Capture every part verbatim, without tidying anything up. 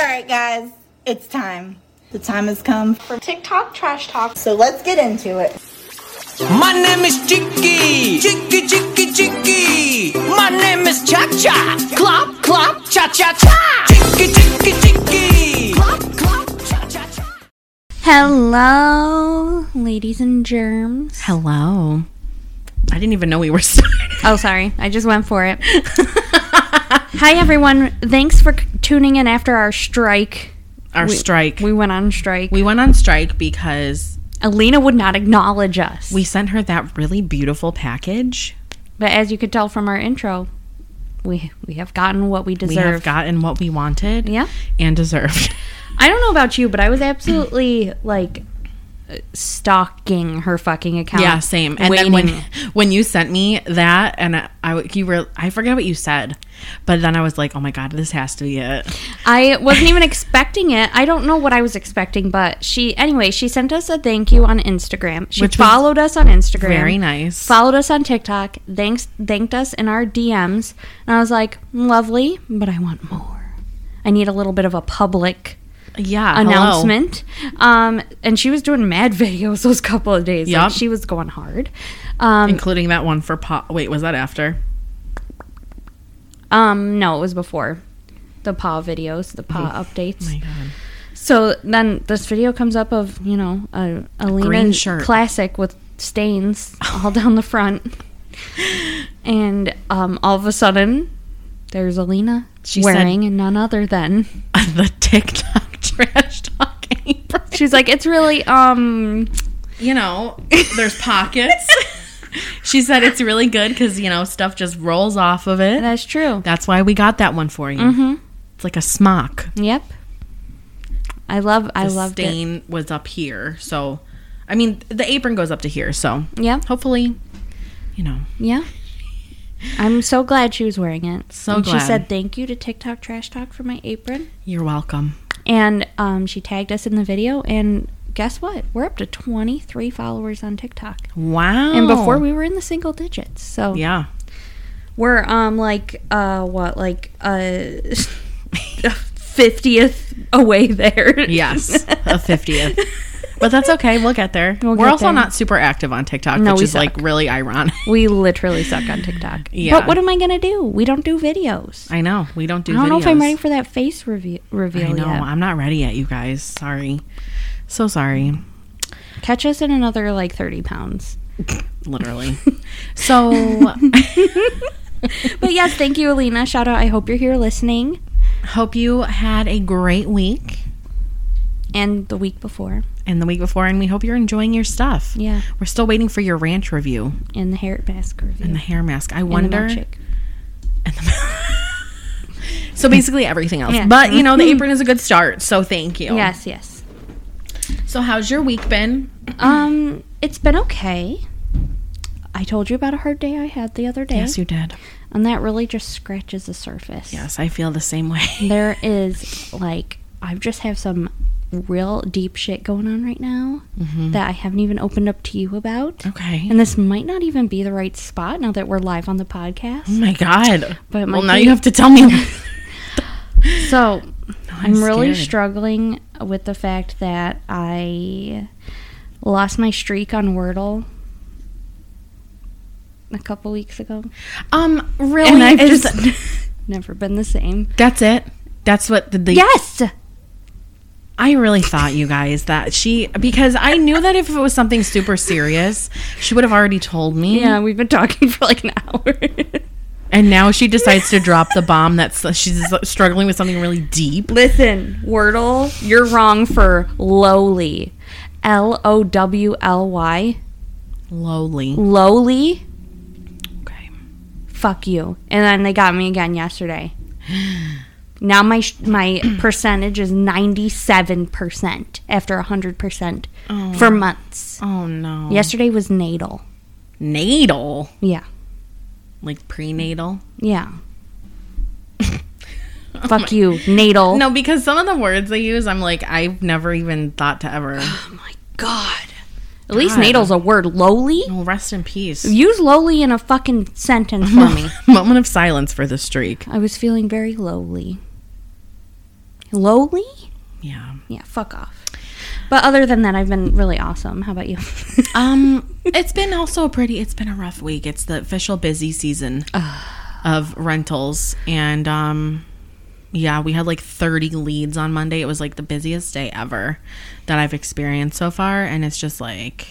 right, guys, it's time. The time has come for TikTok Trash Talk, so let's get into it. My name is Chicky, Chicky, Chicky, Chicky. My name is Cha Cha, Clop, Clop, Cha Cha Cha. Chicky, Chicky, Chicky, Clop, Clop, Cha Cha Cha. Hello, ladies and germs. Hello. I didn't even know we were starting. Oh, sorry. I just went for it. Hi, everyone. Thanks for c- tuning in after our strike. Our we, strike. We went on strike. We went on strike because Alina would not acknowledge us. we sent her that really beautiful package. But as you could tell from our intro, we we have gotten what we deserve. We have gotten what we wanted Yeah. and deserved. I don't know about you, but I was absolutely, like, stalking her fucking account. Yeah, same. And waiting. then when when you sent me that, and I, I you were I forget what you said, but then I was like, oh my god, this has to be it. I wasn't even expecting it. I don't know what I was expecting, but she anyway, she sent us a thank you on Instagram. She Which was followed us on Instagram. Very nice. Followed us on TikTok. Thanks thanked us in our D Ms. And I was like, lovely, but I want more. I need a little bit of a public Yeah, announcement. Um, and she was doing mad videos those couple of days. Yep. Like, she was going hard. Um, including that one for paw. Wait, was that after? um, no, it was before the paw videos, the paw Oh updates. my god. So then this video comes up of, you know, a, a Green Alina shirt. classic with stains all down the front. And um, all of a sudden, there's Alina She wearing said- none other than... The TikTok trash talking apron. She's like, it's really, um... You know, there's pockets. She said it's really good because, you know, stuff just rolls off of it. That's true. That's why we got that one for you. Mm-hmm. It's like a smock. Yep. I love, The I loved it. stain was up here. So, I mean, the apron goes up to here. So, Yeah. hopefully, you know. Yeah. I'm so glad she was wearing it. So and glad. She said thank you to TikTok Trash Talk for my apron. You're welcome. And um, she tagged us in the video. And guess what? We're up to twenty-three followers on TikTok. Wow. And before we were in the single digits. So Yeah. we're um like, uh, what, like uh, fiftieth away there. Yes. A fiftieth. But that's okay. We'll get there. We'll we're get also there. not super active on TikTok, No, which we is like suck. really ironic. We literally suck on TikTok. Yeah. But what am I going to do? We don't do videos. I know. We don't do I don't videos. know if I'm ready for that face reveal, reveal I know. yet. I'm not ready yet, you guys. Sorry. So sorry. Catch us in another like thirty pounds. Literally. So, But yes, thank you, Alina. Shout out. I hope you're here listening. hope you had a great week And the week before. and the week before, and we hope you're enjoying your stuff. Yeah. We're still waiting for your ranch review And the hair mask review. and the hair mask. I And the wonder. milkshake. And the so basically everything else. Yeah. But, you know, the apron is a good start, so thank you. Yes, yes. So how's your week been? Um, it's been okay. I told you about a hard day I had the other day. Yes, you did. And that really just scratches the surface. Yes, I feel the same way. There is, like, I just have some real deep shit going on right now Mhm. that I haven't even opened up to you about. Okay. And this might not even be the right spot now that we're live on the podcast. Oh my god. But it well, might now be- you have to tell me. So, I'm I'm really scared. struggling with the fact that I lost my streak on Wordle a couple weeks ago. Um, really? And I've Is- just never been the same. That's it? That's what the, the Yes! I really thought, you guys, that she, because I knew that if it was something super serious, she would have already told me. Yeah, we've been talking for like an hour. And now she decides to drop the bomb that's, she's struggling with something really deep. Listen, Wordle, you're wrong for lowly. L O W L Y. Lowly. Lowly? Okay. Fuck you. And then they got me again yesterday. Now my sh- my percentage is ninety-seven percent after one hundred percent Oh. for months. Oh, no. Yesterday was natal. Natal? Yeah. Like prenatal? Yeah. Fuck you, natal. No, because some of the words they use, I'm like, I've never even thought to ever. Oh my god. At least God. natal's a word. Lowly? Well, rest in peace. Use lowly in a fucking sentence for me. Moment of silence for the streak. I was feeling very lowly. Lowly? Yeah. Yeah, fuck off. But other than that, I've been really awesome. How about you? Um, it's been also a pretty, it's been a rough week. It's the official busy season of rentals. And, um, yeah, we had like thirty leads on Monday. It was like the busiest day ever that I've experienced so far. And it's just like,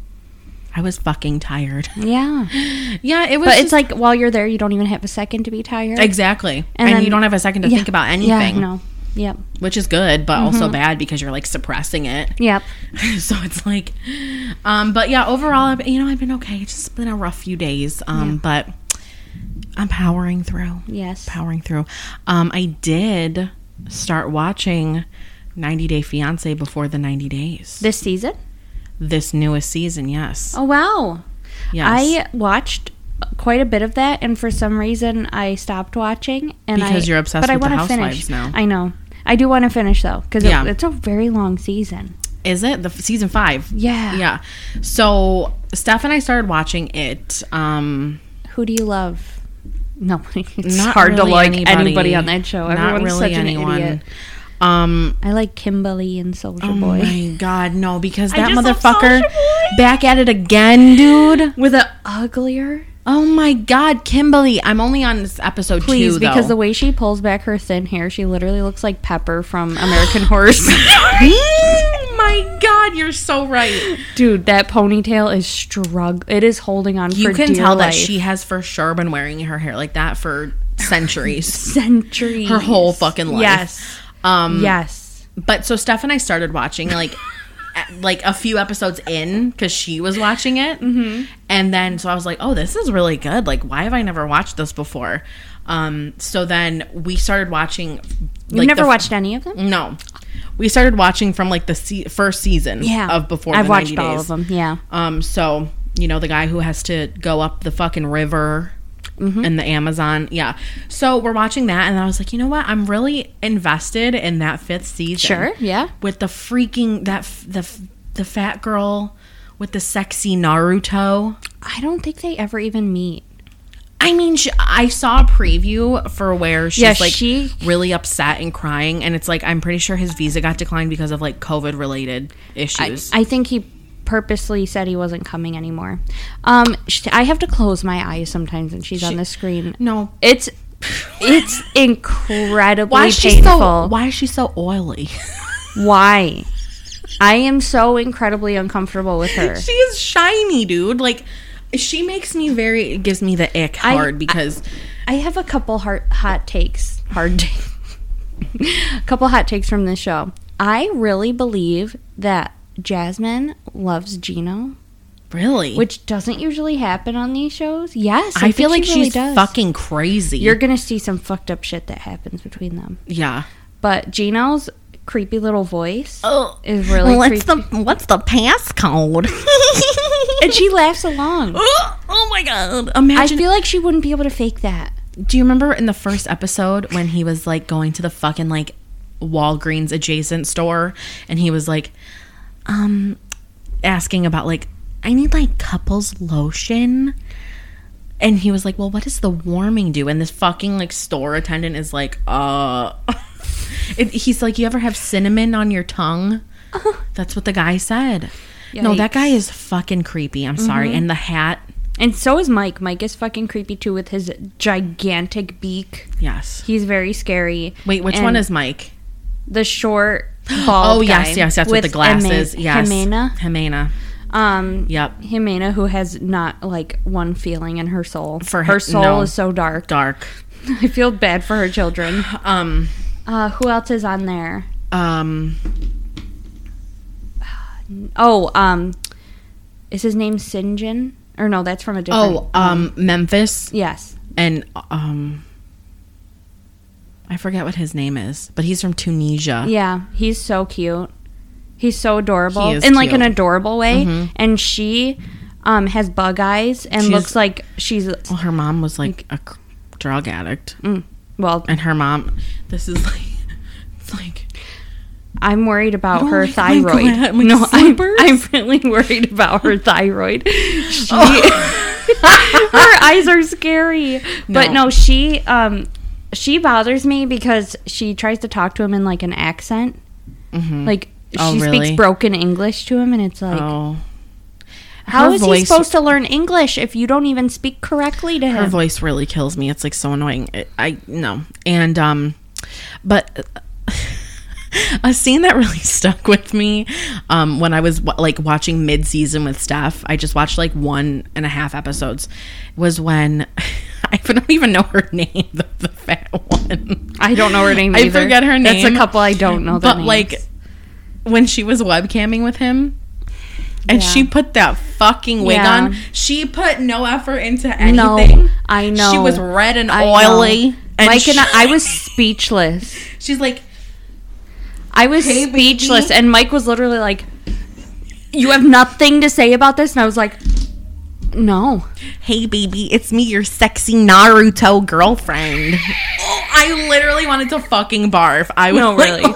I was fucking tired. Yeah. Yeah, it was. But just, it's like while you're there, you don't even have a second to be tired. Exactly. And, And then- you don't have a second to Yeah. think about anything. Yeah, no. Yep. Which is good, but also bad because you're like suppressing it. Yep. So it's like, um, but yeah, overall, I've, you know, I've been okay. It's just been a rough few days, um, but I'm powering through. Yes. Powering through. Um, I did start watching ninety Day Fiancé before the ninety days. This season? This newest season, yes. Oh, wow. Yes. I watched quite a bit of that, and for some reason I stopped watching. And Because I, you're obsessed but I with the wanna Housewives finish. now. I know. I do want to finish though, because Yeah. it, it's a very long season. Is it? The f- season five? Yeah. Yeah. So Steph and I started watching it. Um, Who do you love? No, it's not hard to really like anybody. anybody on that show. Not Everyone's really such an anyone. idiot. Um, I like Kimberly and Soldier oh Boy my God, no, because I that just love motherfucker Soulja Boy. back at it again, dude. with a uglier. Oh my God, Kimberly. I'm only on this episode Please, two, because though. the way she pulls back her thin hair, she literally looks like Pepper from American Horror Story. Oh my God, you're so right. Dude, that ponytail is strugg. It is holding on. You for can dear tell that life. she has for sure been wearing her hair like that for centuries. centuries, Her whole fucking life. Yes, Um, yes. But so Steph and I started watching like at- like a few episodes in because she was watching it, mm-hmm. and then so I was like, oh, this is really good. Like, why have I never watched this before? Um, so then we started watching. You've like, never the- watched any of them? No, we started watching from like the se- first season. Yeah, of before I've the watched ninety all days. of them. Yeah. Um, so you know the guy who has to go up the fucking river. Mm-hmm. In the Amazon, yeah. So we're watching that, and I was like, you know what? I'm really invested in that fifth season. Sure, yeah. With the freaking that f- the f- the fat girl with the sexy Naruto. I don't think they ever even meet. I mean, she, I saw a preview for where she's Yeah, like she- really upset and crying, and it's like I'm pretty sure his visa got declined because of like COVID related I, issues. I think he purposely said he wasn't coming anymore. Um, sh- I have to close my eyes sometimes when she's on the screen. no, It's it's incredibly why is she painful. so why is she so oily? Why? I am so incredibly uncomfortable with her. She is shiny, dude. Like she makes me very it gives me the ick I- hard because I have a couple hard, hot takes. Hard takes. A couple hot takes from this show. I really believe that Jasmine loves Gino, really, which doesn't usually happen on these shows. Yes, I, I, feel like think she really she's does. fucking crazy. You're gonna see some fucked up shit that happens between them. yeah. But Gino's creepy little voice Oh, is really what's creepy, the what's the passcode? and she laughs along. Oh my God! I Imagine. feel like she wouldn't be able to fake that. Do you remember in the first episode when he was like going to the fucking like Walgreens adjacent store and he was like, um, asking about like, I need like couples lotion. And he was like, well, what does the warming do? And this fucking like store attendant is like, uh, it, he's like, you ever have cinnamon on your tongue? That's what the guy said. No, that guy Yikes. is fucking creepy. I'm sorry. And the hat. And so is Mike. Mike is fucking creepy too with his gigantic beak. Yes. He's very scary. Wait, which And one is Mike? the short bald Oh, yes, guy yes, yes, with, the glasses. Jime- Yes. Jimena. Jimena. Um, Yep. Jimena, who has not like one feeling in her soul. For her her- soul no. is so dark. Dark. I feel bad for her children. Um, Uh, who else is on there? um, Oh, um, is his name Sinjin? Or no, that's from a different. oh, um, Memphis yes. and, um, I forget what his name is, but he's from Tunisia. Yeah, he's so cute. He's so adorable He is in like an cute. adorable way. Mhm. And she um, has bug eyes and She's- looks like she's Well, her mom was like a c- drug addict. mm, well. And her mom, this is like, it's like, I'm worried about don't her like my thyroid. gla- my no, I'm, slippers? I'm really worried about her thyroid. She, her eyes are scary. But No. no, she um she bothers me because she tries to talk to him in like an accent. Mm-hmm. Like Oh, she really? speaks broken English to him, and it's like, Oh. how Her is he voice- supposed to learn English if you don't even speak correctly to him? Her voice really kills me. It's like so annoying. I, I no. And um but a scene that really stuck with me um when I was like watching mid-season with Steph, I just watched like one and a half episodes, was when I don't even know her name, the, the fat one. I don't know her name I either. forget her name. That's a couple I don't know their But names. like when she was webcamming with him and Yeah. she put that fucking wig Yeah. on, she put no effort into No, anything. I know. She was red and I oily. know. And Mike she, and I, I was speechless. she's like, I was Hey, speechless, baby. and Mike was literally like, "You have nothing to say about this," and I was like, "No." hey baby, it's me, your sexy Naruto girlfriend. Oh, I literally wanted to fucking barf. I was No, like, really.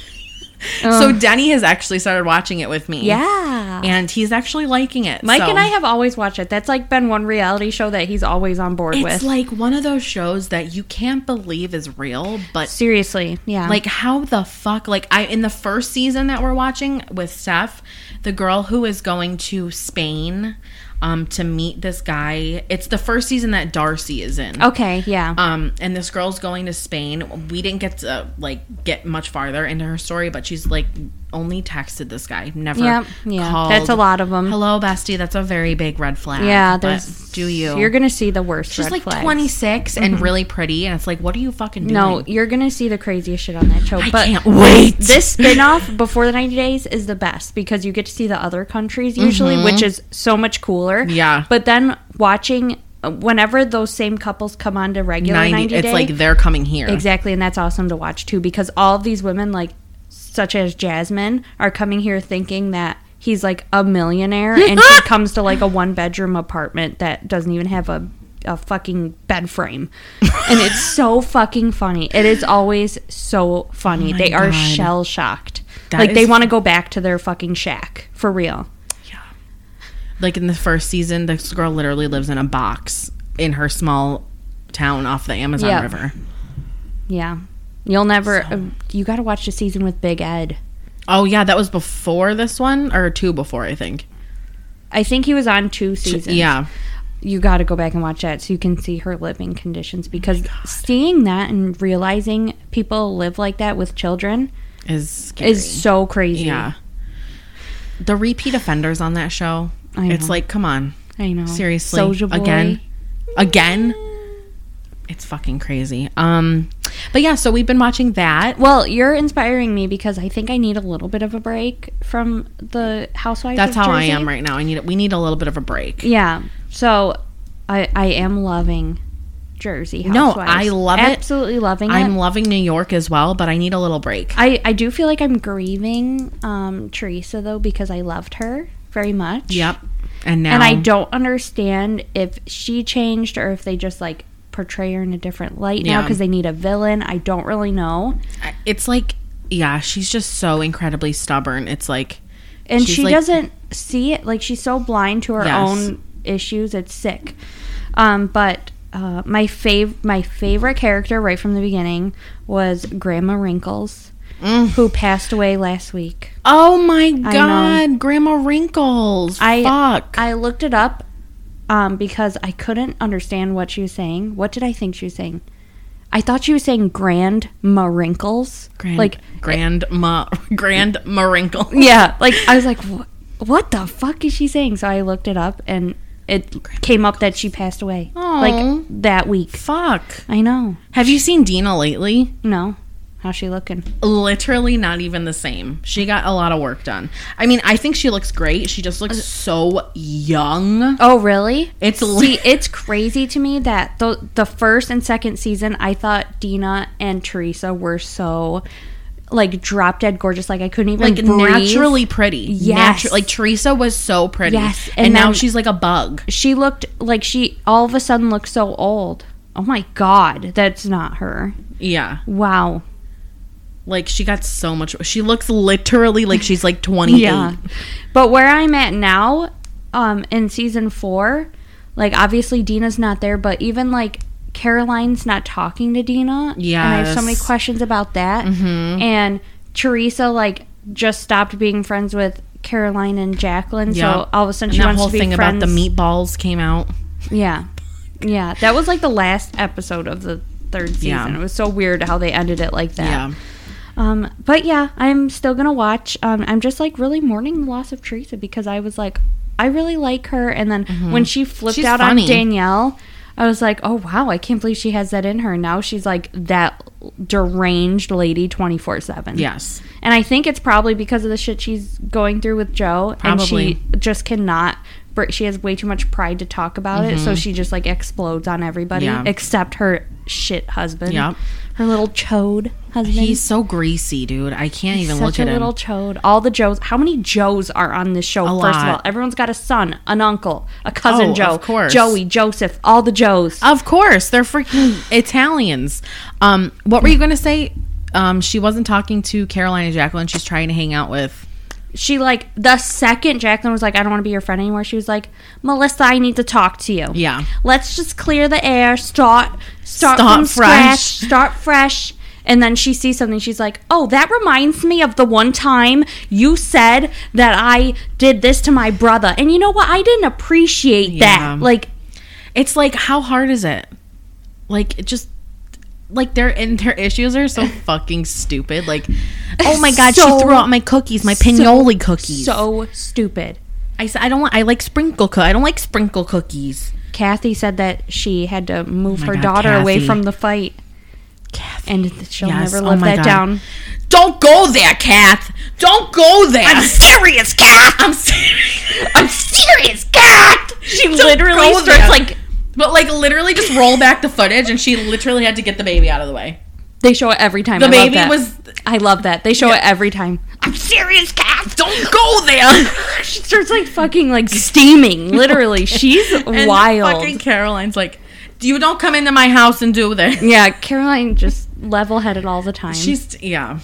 So Denny has actually started watching it with me. Yeah. And he's actually liking it. Mike so. and I have always watched it. That's like been one reality show that he's always on board It's with. like one of those shows that you can't believe is real, but Seriously, yeah. like how the fuck, like I in the first season that we're watching with Steph, the girl who is going to Spain um to meet this guy, it's the first season that Darcy is in. okay, yeah. Um, and this girl's going to Spain. We didn't get to like get much farther into her story, but she's like only texted this guy, never Yep, yeah. called. That's a lot of 'em. Hello, bestie. That's a very big red flag. yeah, but there's. do you? You're gonna see the worst. She's red like flags. twenty-six and really pretty, and it's like, what are you fucking doing? No, you're gonna see the craziest shit on that show. I but can't wait. this spin-off before the ninety days is the best because you get to see the other countries usually, which is so much cooler. Yeah. But then watching whenever those same couples come on to regular ninety, ninety. It's day, like they're coming here. exactly, and that's awesome to watch too because all of these women, like such as Jasmine, are coming here thinking that he's like a millionaire, and she comes to like a one-bedroom apartment that doesn't even have a a fucking bed frame, and it's so fucking funny. It is always so funny. Oh my they are God. shell shocked, That like they is- want to go back to their fucking shack for real. Like in the first season, this girl literally lives in a box in her small town off the Amazon Yeah. River. Yeah, you'll never. So- uh, you got to watch the season with Big Ed. Oh yeah, that was before this one or two before, I think. I think he was on two seasons. Yeah. You got to go back and watch that so you can see her living conditions because Oh seeing that and realizing people live like that with children Is scary. is so crazy. Yeah. The repeat offenders on that show. I It's know. like, come on. I know. Seriously. Soulja Boy. Again. Again. It's fucking crazy. Um but yeah, so we've been watching that. Well, you're inspiring me because I think I need a little bit of a break from the Housewives. That's of how I Jersey. am right now. I need we need a little bit of a break. Yeah. So I I am loving Jersey No, Housewives. I love it. Absolutely loving it. I'm loving New York as well, but I need a little break. I, I do feel like I'm grieving um, Teresa, though, because I loved her very much. Yep. And now And I don't understand if she changed or if they just, like, portray her in a different light now Yeah. because they need a villain. I don't really know. it's like, yeah, she's just so incredibly stubborn. It's like, And she's she like- doesn't see it. Like, she's so blind to her Yes. own issues. It's sick. Um, but... Uh, my fav- my favorite character right from the beginning was Grandma Wrinkles, Mm. who passed away last week. oh my know. god, Grandma Wrinkles. I Fuck. I looked it up um, because I couldn't understand what she was saying. What did I think she was saying? I thought she was saying Grandma Wrinkles. Grand, like Grandma, Grandma Wrinkles. yeah, like I was like, "Wh- what the fuck is she saying? So I looked it up and it came up that she passed away Aw. like that week. Fuck. I know. Have you seen Dina lately? No, how's she looking? Literally not even the same. She got a lot of work done. I mean, I think she looks great. She just looks so young. Oh, really? It's See, it's crazy to me that the the first and second season, I thought Dina and Teresa were so like drop dead gorgeous. Like I couldn't even Like breathe. naturally pretty. Yes. Natu- like Teresa was so pretty. Yes, And, and now then- she's like a bug. She looked like she all of a sudden looked so old. Oh my god, that's not her. Yeah. Wow. Like she got so much. She looks literally like she's like twenty-eight. Yeah. But where I'm at now, um, in season four, like obviously Dina's not there, but even like Caroline's not talking to Dina. Yeah. And I have so many questions about that. Mm-hmm. And Teresa, like, just stopped being friends with Caroline and Jacqueline. Yep. So all of a sudden she wants to be friends. And that whole thing about the meatballs came out. Yeah. Yeah. That was like the last episode of the third season. Yeah. It was so weird how they ended it like that. Yeah. Um, but yeah, I'm still gonna watch. Um, I'm just like really mourning the loss of Teresa because I was like, I really like her. And then mm-hmm. when she flipped she's out funny. on Danielle, I was like, oh wow, I can't believe she has that in her. Now she's like that deranged lady twenty-four seven. Yes. And I think it's probably because of the shit she's going through with Joe. Probably. And she just cannot, she has way too much pride to talk about mm-hmm. it. So she just like explodes on everybody yeah. except her shit husband. Yep. Her little chode husband. He's so greasy, dude. I can't He's even look at him. Such a little chode. All the Joes. How many Joes are on this show? A first lot. of all, everyone's got a son, an uncle, a cousin oh, Joe, of course. Joey, Joseph, all the Joes. Of course, they're freaking Italians. Um, what were you gonna say? Um, she wasn't talking to Caroline and Jacqueline. She's trying to hang out with. She, like, the second Jacqueline was like, I don't want to be your friend anymore, she was like, Melissa, I need to talk to you. Yeah. Let's just clear the air, start, start, start from fresh. scratch, start fresh. And then she sees something, she's like, oh, that reminds me of the one time you said that I did this to my brother. And you know what? I didn't appreciate yeah. that. Like, it's like, how hard is it? Like, it just... Like, their and their issues are so fucking stupid. Like, oh my god, so, she threw out my cookies, my pinoli so, cookies. So stupid. I said I don't want. I like sprinkle cookies. I don't like sprinkle cookies. Kathy said that she had to move oh her god, daughter Kathy. away from the fight. Kathy, and she'll yes, never live oh that god. down. Don't go there, Kath. Don't go there. I'm serious, Kath. I'm serious. I'm serious, Kath. She don't literally starts there. like. But, like, literally just roll back the footage, and she literally had to get the baby out of the way. They show it every time. The I baby love that. was... I love that. They show yeah. it every time. I'm serious, Kath. Don't go there. She starts, like, fucking, like, steaming. Literally. She's and wild. fucking Caroline's like, you don't come into my house and do this. Yeah, Caroline just level-headed all the time. She's... Yeah.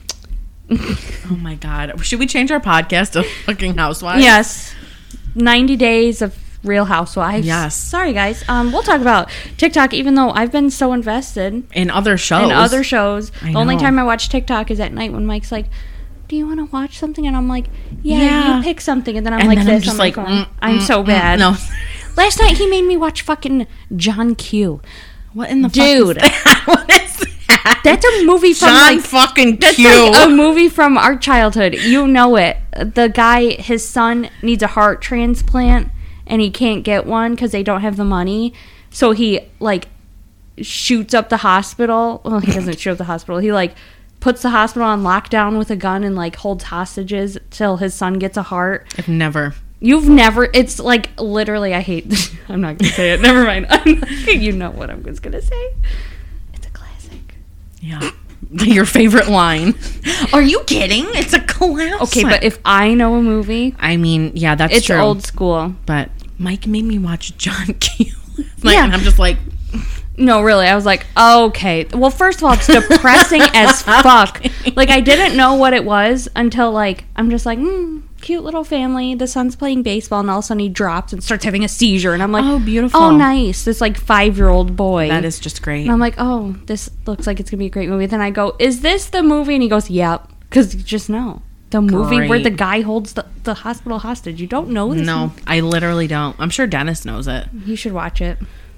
Oh, my God. Should we change our podcast to fucking Housewives? Yes. ninety days of... Real Housewives. Yes. Sorry, guys. Um, we'll talk about TikTok, even though I've been so invested in other shows. In other shows. I the know. only time I watch TikTok is at night when Mike's like, "Do you want to watch something?" And I'm like, "Yeah, yeah. you pick something." And then I'm and like, then "This." I'm just like, mm, "I'm mm, so bad." Mm, no. Last night he made me watch fucking John Q. What in the dude? Fuck is that? What is that? That's a movie from John like, fucking that's Q. Like a movie from our childhood. You know it. The guy, his son needs a heart transplant. And he can't get one because they don't have the money. So he, like, shoots up the hospital. Well, he doesn't shoot up the hospital. He, like, puts the hospital on lockdown with a gun and, like, holds hostages till his son gets a heart. I've never. You've never. It's, like, literally, I hate this. I'm not going to say it. Never mind. You know what I'm just going to say. It's a classic. Yeah. Your favorite line. Are you kidding? It's a classic. Okay, but if I know a movie... I mean, yeah, that's it's true. It's old school. But Mike made me watch John Q. Like, yeah. And I'm just like... No, really. I was like, okay. Well, first of all, it's depressing as fuck. Like, I didn't know what it was until, like, I'm just like, hmm, cute little family. The son's playing baseball, and all of a sudden he drops and starts having a seizure. And I'm like, oh, beautiful. Oh, nice. This, like, five-year-old boy. That is just great. And I'm like, oh, this looks like it's going to be a great movie. Then I go, is this the movie? And he goes, yep. Because you just know. The movie great. Where the guy holds the, the hospital hostage. You don't know this No, movie? I literally don't. I'm sure Dennis knows it. You should watch it.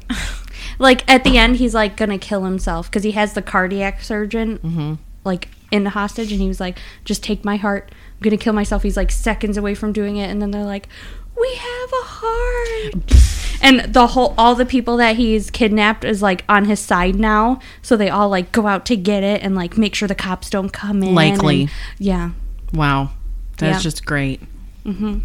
Like, at the end, he's, like, gonna kill himself because he has the cardiac surgeon, mm-hmm. like, in the hostage, and he was like, just take my heart. I'm gonna kill myself. He's, like, seconds away from doing it, and then they're like, we have a heart. And the whole, all the people that he's kidnapped is, like, on his side now, so they all, like, go out to get it and, like, make sure the cops don't come in. Likely. And, yeah. Wow. That's yeah. just great. Mm-hmm.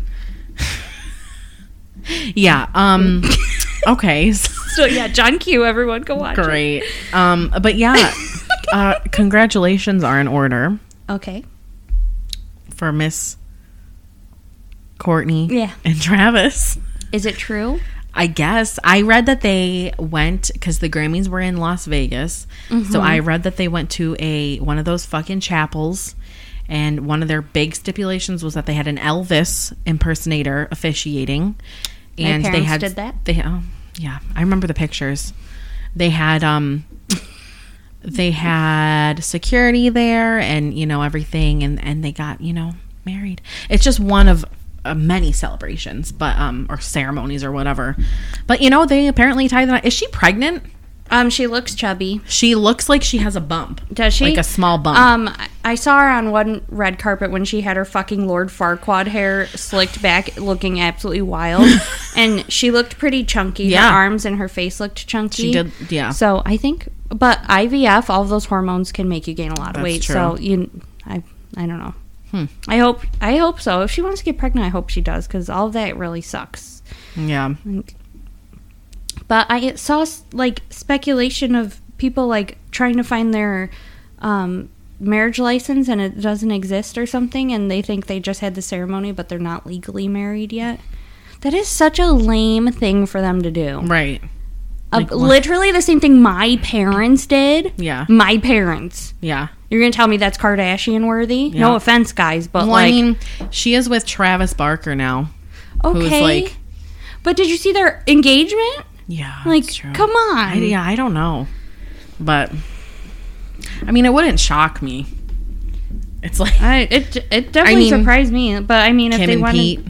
Yeah, um... Okay. So, yeah, John Q, everyone, go watch Great. it. Um, but, yeah, uh, congratulations are in order. Okay. For Miss Courtney yeah. and Travis. Is it true? I guess. I read that they went, because the Grammys were in Las Vegas, mm-hmm. so I read that they went to a one of those fucking chapels, and one of their big stipulations was that they had an Elvis impersonator officiating. And My parents they had did that. They, oh, yeah, I remember the pictures. they had um they had security there and, you know, everything, and and they got, you know, married. It's just one of uh, many celebrations, but um or ceremonies or whatever. But, you know, they apparently tied the knot. Is she pregnant? Um, she looks chubby. She looks like she has a bump. Does she? Like a small bump. Um, I saw her on one red carpet when she had her fucking Lord Farquaad hair slicked back, looking absolutely wild. And she looked pretty chunky. Yeah. Her arms and her face looked chunky. She did, yeah. So I think, but I V F, all of those hormones can make you gain a lot of That's weight. true. So you, I, I don't know. Hmm. I hope, I hope so. If she wants to get pregnant, I hope she does, because all of that really sucks. Yeah. But I saw like speculation of people like trying to find their um, marriage license and it doesn't exist or something, and they think they just had the ceremony but they're not legally married yet. That is such a lame thing for them to do. Right. Uh, Like, what? literally the same thing my parents did. Yeah. My parents. Yeah. You're going to tell me that's Kardashian worthy? Yeah. No offense, guys, but Well, like... I mean, she is with Travis Barker now. okay. Who's like... But did you see their engagement? Yeah, Like, that's true. come on. I, yeah, I don't know. But, I mean, it wouldn't shock me. It's like I, it it definitely I mean, surprised me, but I mean, if Kim they and wanted, Pete.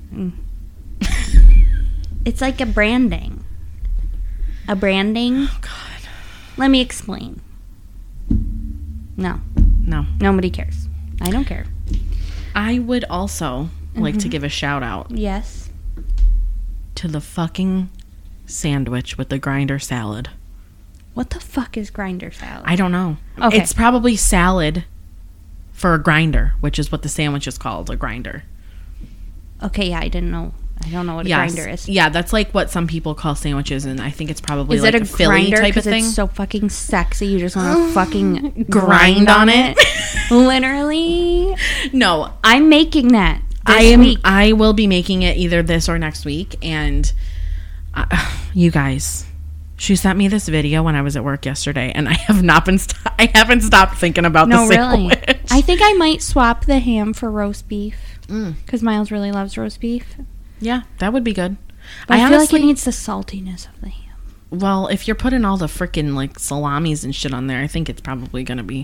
it's like a branding, a branding. Oh, God. Let me explain. No, No. nobody cares. I don't care. I would also like Mm-hmm. to give a shout out Yes. to the fucking sandwich with the grinder salad. What the fuck is grinder salad? I don't know. Okay. It's probably salad for a grinder, which is what the sandwich is called, a grinder. okay, yeah, I didn't know. I don't know what a Yes. grinder is. Yeah, that's like what some people call sandwiches, and I think it's probably Is like it a, a Philly grinder? type of Because thing. it's so fucking sexy. You just want to fucking Grind on it. Literally. No, I'm making that this I am. week. I will be making it either this or next week, and uh, you guys, she sent me this video when I was at work yesterday, and I have not been. St- I haven't stopped thinking about No, the really. sandwich. I think I might swap the ham for roast beef Mm. because Miles really loves roast beef. Yeah, that would be good. But I, I feel honestly, like it needs the saltiness of the ham. well, if you're putting all the freaking like salamis and shit on there, I think it's probably gonna be.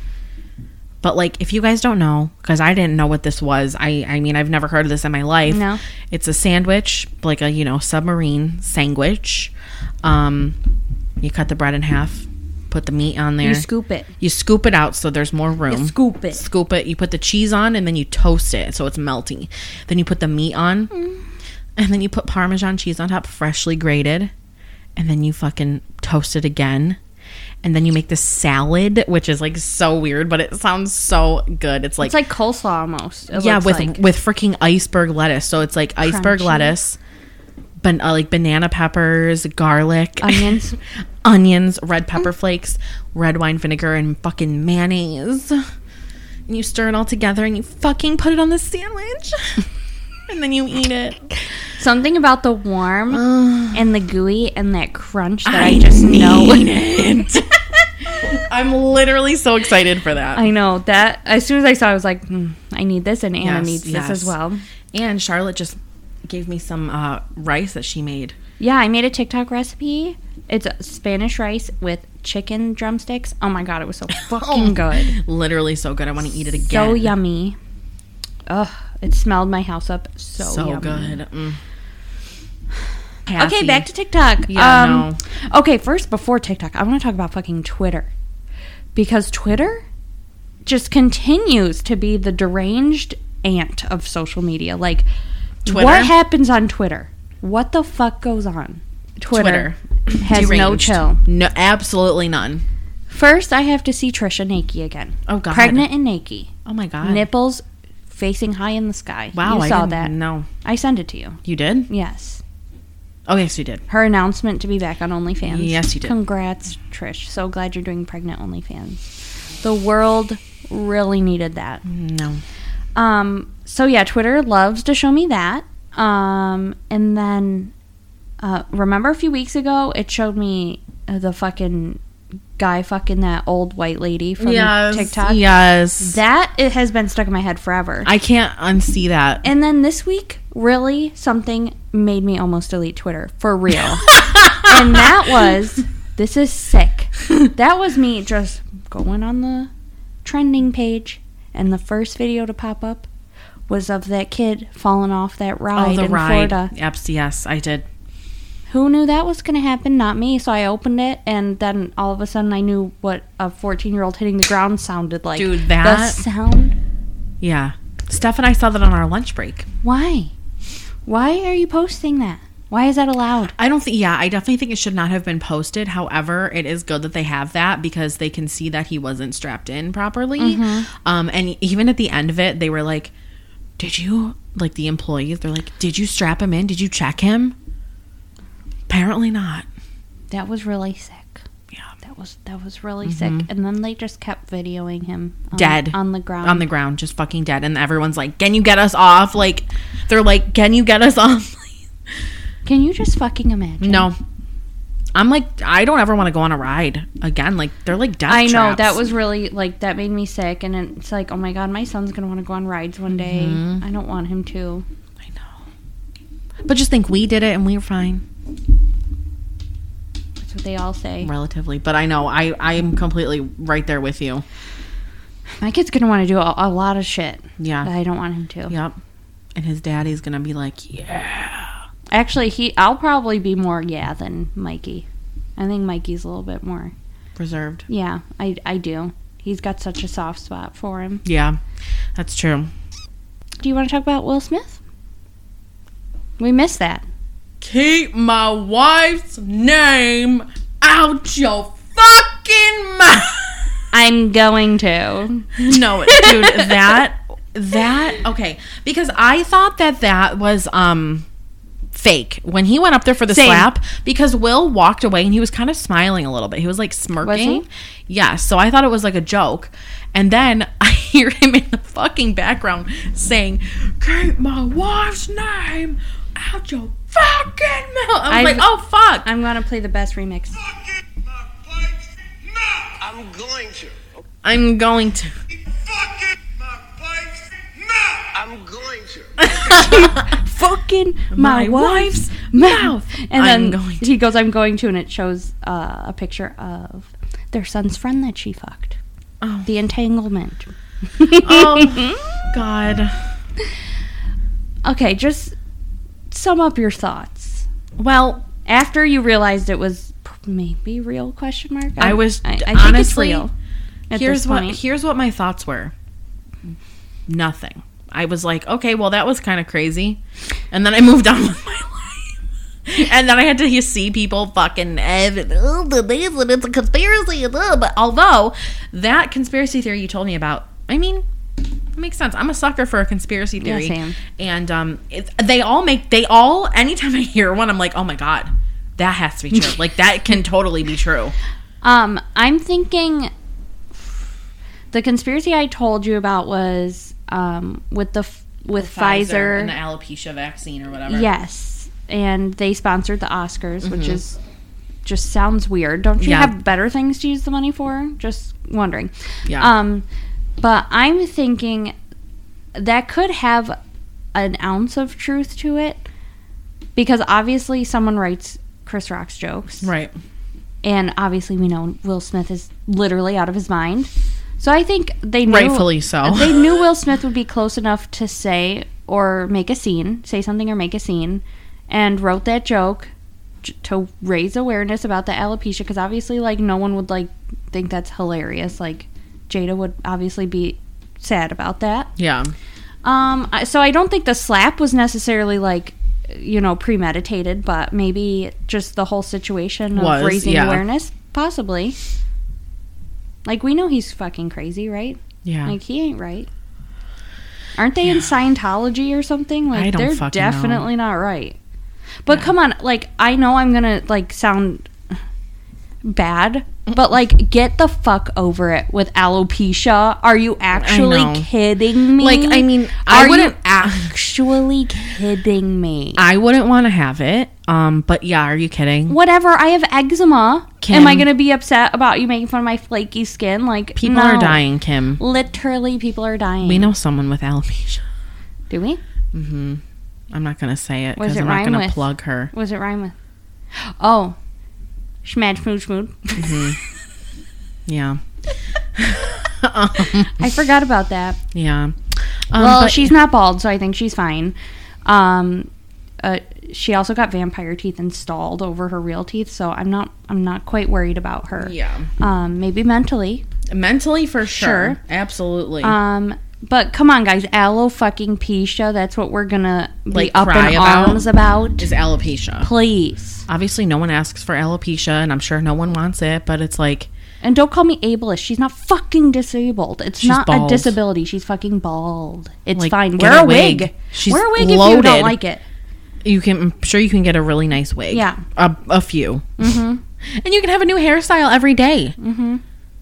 But like, if you guys don't know, because I didn't know what this was, I I mean, I've never heard of this in my life. No. It's a sandwich, like a you know submarine sandwich. Um, you cut the bread in half, put the meat on there. You scoop it. You scoop it out so there's more room. You scoop it. Scoop it. You put the cheese on and then you toast it so it's melty. Then you put the meat on Mm. and then you put Parmesan cheese on top, freshly grated. And then you fucking toast it again. And then you make the salad, which is like so weird, but it sounds so good. It's like, It's like coleslaw almost. It yeah, looks with like. with freaking iceberg lettuce. So it's like iceberg Crunchy. lettuce, ban- uh, like banana peppers, garlic, Onions. onions, red pepper flakes, red wine vinegar, and fucking mayonnaise. And you stir it all together, and you fucking put it on the sandwich, and then you eat it. Something about the warm and the gooey and that crunch that I, just know. it. I'm literally so excited for that. I know that as soon as I saw it, I was like, hmm, I need this, and Anna Yes, needs yes. this as well. And Charlotte just gave me some uh, rice that she made. Yeah, I made a TikTok recipe. It's Spanish rice with chicken drumsticks. Oh my god, it was so fucking good. Literally so good. I want to eat it again. So yummy. Ugh, it smelled my house up so, So yummy. good. Mm. Okay, Happy. back to TikTok. Yeah, um, Okay, first, before TikTok, I want to talk about fucking Twitter. Because Twitter just continues to be the deranged aunt of social media. Like, Twitter? what happens on Twitter? What the fuck goes on? Twitter, has no Deranged. chill. No, absolutely none. First, I have to see Trisha naked again. Oh, God. Pregnant and naked. Oh my god. Nipples facing high in the sky. Wow, you I saw didn't that. know. I sent it to you. You did? Yes. Oh yes, you did. Her announcement to be back on OnlyFans. Yes, you did. Congrats, Trish. So glad you're doing pregnant OnlyFans. The world really needed that. No. Um. So yeah, Twitter loves to show me that. Um. And then, uh, remember a few weeks ago, it showed me uh, the fucking guy fucking that old white lady from Yes. TikTok. Yes. That it has been stuck in my head forever. I can't unsee that. And then this week, really, something made me almost delete Twitter. For real. And that was the This is sick. That was me just going on the trending page, and the first video to pop up was of that kid falling off that ride Oh, the in ride. Florida. Yep, yes, I did. Who knew that was going to happen? Not me. So I opened it, and then all of a sudden I knew what a fourteen-year-old hitting the ground sounded like. Dude, that- The sound. Yeah. Steph and I saw that on our lunch break. Why? Why are you posting that? Why is that allowed? I don't think, yeah, I definitely think it should not have been posted. However, it is good that they have that because they can see that he wasn't strapped in properly. Mm-hmm. Um, and even at the end of it, they were like, did you, like the employees, they're like, did you strap him in? Did you check him? Apparently not. That was really sick. Yeah. That was that was really sick. And then they just kept videoing him on, Dead. on the ground. On the ground, just fucking dead. And everyone's like, can you get us off? Like, they're like, can you get us off? Can you just fucking imagine? No. I'm like, I don't ever want to go on a ride again. Like, they're like death I know, traps. that was really, like, that made me sick. And it's like, oh my God, my son's going to want to go on rides one day. Mm-hmm. I don't want him to. I know. But just think, we did it and we were fine. That's what they all say. Relatively. But I know, I, I am completely right there with you. My kid's going to want to do a, a lot of shit. Yeah. That I don't want him to. Yep. And his daddy's going to be like, yeah. Actually, he, I'll probably be more yeah than Mikey. I think Mikey's a little bit more. Reserved. Yeah, I, I do. He's got such a soft spot for him. Yeah. That's true. Do you want to talk about Will Smith? We missed that. Keep my wife's name out your fucking mouth. I'm going to. No, dude, that, that, okay. Because I thought that that was, um... fake when he went up there for the Same. slap, because Will walked away and he was kind of smiling a little bit. He was like smirking. Was he? Yeah, so I thought it was like a joke. And then I hear him in the fucking background saying, keep my wife's name out your fucking mouth. I was I- like, oh fuck. I'm going to play the best remix. Fucking my wife's mouth. I'm going to. I'm going to. Fucking my wife's mouth. I'm going to. Fucking My my, wife's wife's mouth. And I'm then going to. he goes, I'm going to, and it shows uh, a picture of their son's friend that she fucked. Oh. The entanglement. Oh, God. Okay, just sum up your thoughts. Well, After you realized it was p- maybe real, question mark? I was- I, I think it's honestly, real. at here's this what point. here's what my thoughts were. Nothing. I was like, okay, well, that was kind of crazy, and then I moved on with my life. And then I had to see people fucking, oh, it's a conspiracy. But although that conspiracy theory you told me about, I mean, it makes sense. I'm a sucker for a conspiracy Yeah, theory, same. and um, it, they all make they all. Anytime I hear one, I'm like, oh my God, that has to be true. Like that can totally be true. Um, I'm thinking the conspiracy I told you about was um, with the f- with Pfizer. and the alopecia vaccine or whatever. Yes, and they sponsored the Oscars, which is just sounds weird. Don't you Yeah. have better things to use the money for? Just wondering. Yeah. Um, but I'm thinking that could have an ounce of truth to it, because obviously someone writes Chris Rock's jokes, Right. and obviously we know Will Smith is literally out of his mind. So I think they knew, Rightfully so. they knew Will Smith would be close enough to say or make a scene, say something or make a scene, and wrote that joke j- to raise awareness about the alopecia, because obviously, like, no one would, like, think that's hilarious. Like, Jada would obviously be sad about that. Yeah. Um, I- so I don't think the slap was necessarily, like, you know, premeditated, but maybe just the whole situation of Was, raising yeah. awareness, possibly. Like, we know he's fucking crazy, right? Yeah. Like, he ain't right. Aren't they in Scientology or something? Like, I don't they're fucking know. definitely not right. But come on, like, I know I'm gonna, like, sound bad, but, like, get the fuck over it with alopecia. Are you actually know. kidding me? Like, I mean, I Are wouldn't you actually kidding me? I wouldn't want to have it. Um, but yeah, are you kidding? Whatever, I have eczema. Kim. Am I gonna be upset about you making fun of my flaky skin? Like, People no. are dying, Kim. Literally, people are dying. We know someone with alopecia. Do we? I'm not gonna say it What does because it I'm not rhyme gonna with? plug her. What does it rhyme with? Oh, Schmad, schmood, schmood. Yeah. I forgot about that. Yeah. Um, Well, but- she's not bald, so I think she's fine. Um, uh, she also got vampire teeth installed over her real teeth, so I'm not I'm not quite worried about her. Yeah. Um, maybe mentally. Mentally, for sure. Sure. Absolutely. Um, but come on, guys, aloe fucking Pisha. That's what we're gonna be Like, up cry in about? arms about. is alopecia. Please, Obviously, no one asks for alopecia, and I'm sure no one wants it, but it's like, and don't call me ableist. She's not fucking disabled. It's She's not bald. a disability. She's fucking bald. It's Like, fine. get Wear a a wig. wig. She's Wear a wig if you loaded. don't like it. you can, I'm sure you can get a really nice wig. Yeah. A, a few. Mm-hmm. And you can have a new hairstyle every day. Mm-hmm.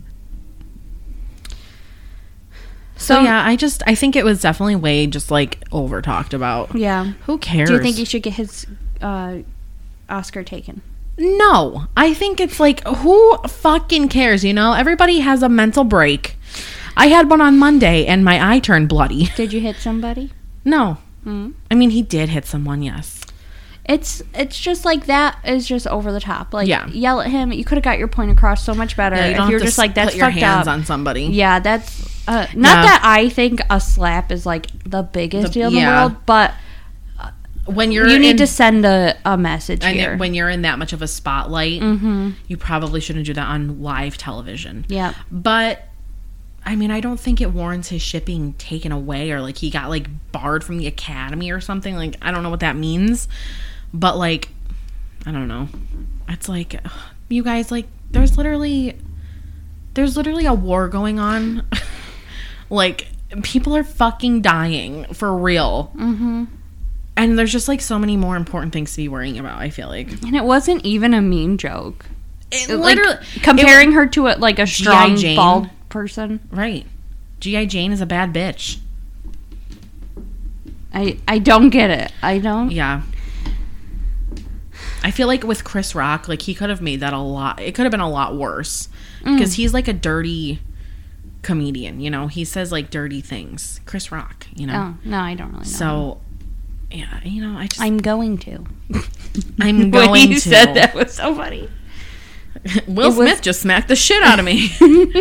So, So- yeah, I just, I think it was definitely way just like over talked about. Yeah. Who cares? Do you think he should get his uh, Oscar taken? No, I think it's like, who fucking cares, you know? Everybody has a mental break. I had one on Monday and my eye turned bloody. Did you hit somebody? No. Mm. I mean, he did hit someone, yes. It's it's just like that is just over the top. Like, Yeah. yell at him. You could have got your point across so much better Yeah, you if don't you were have to just like, that's put your fucked hands up. on somebody. Yeah, that's uh, not Yeah. that I think a slap is like the biggest The- deal in yeah. the world, but When you're you need in, to send a, a message and here. it- when you're in that much of a spotlight, Mm-hmm. you probably shouldn't do that on live television. Yeah. But I mean, I don't think it warrants his shit being taken away or like he got like barred from the academy or something. Like, I don't know what that means, but like, I don't know. It's like, ugh, you guys, like, there's literally, there's literally a war going on. Like, people are fucking dying for real. Mm-hmm. And there's just like so many more important things to be worrying about, I feel like. And it wasn't even a mean joke. It Like, literally, comparing her to a, like a strong Jane. bald person. right. G I. Jane is a bad bitch. I I don't get it. I don't. Yeah. I feel like with Chris Rock, like he could have made that a lot. It could have been a lot worse because he's like a dirty comedian. You know, he says like dirty things. Chris Rock. You know. Oh no, I don't really know. So, yeah, you know, I just I'm going to. I'm When going you to. said that was so funny. Will It was- Smith just smacked the shit out of me.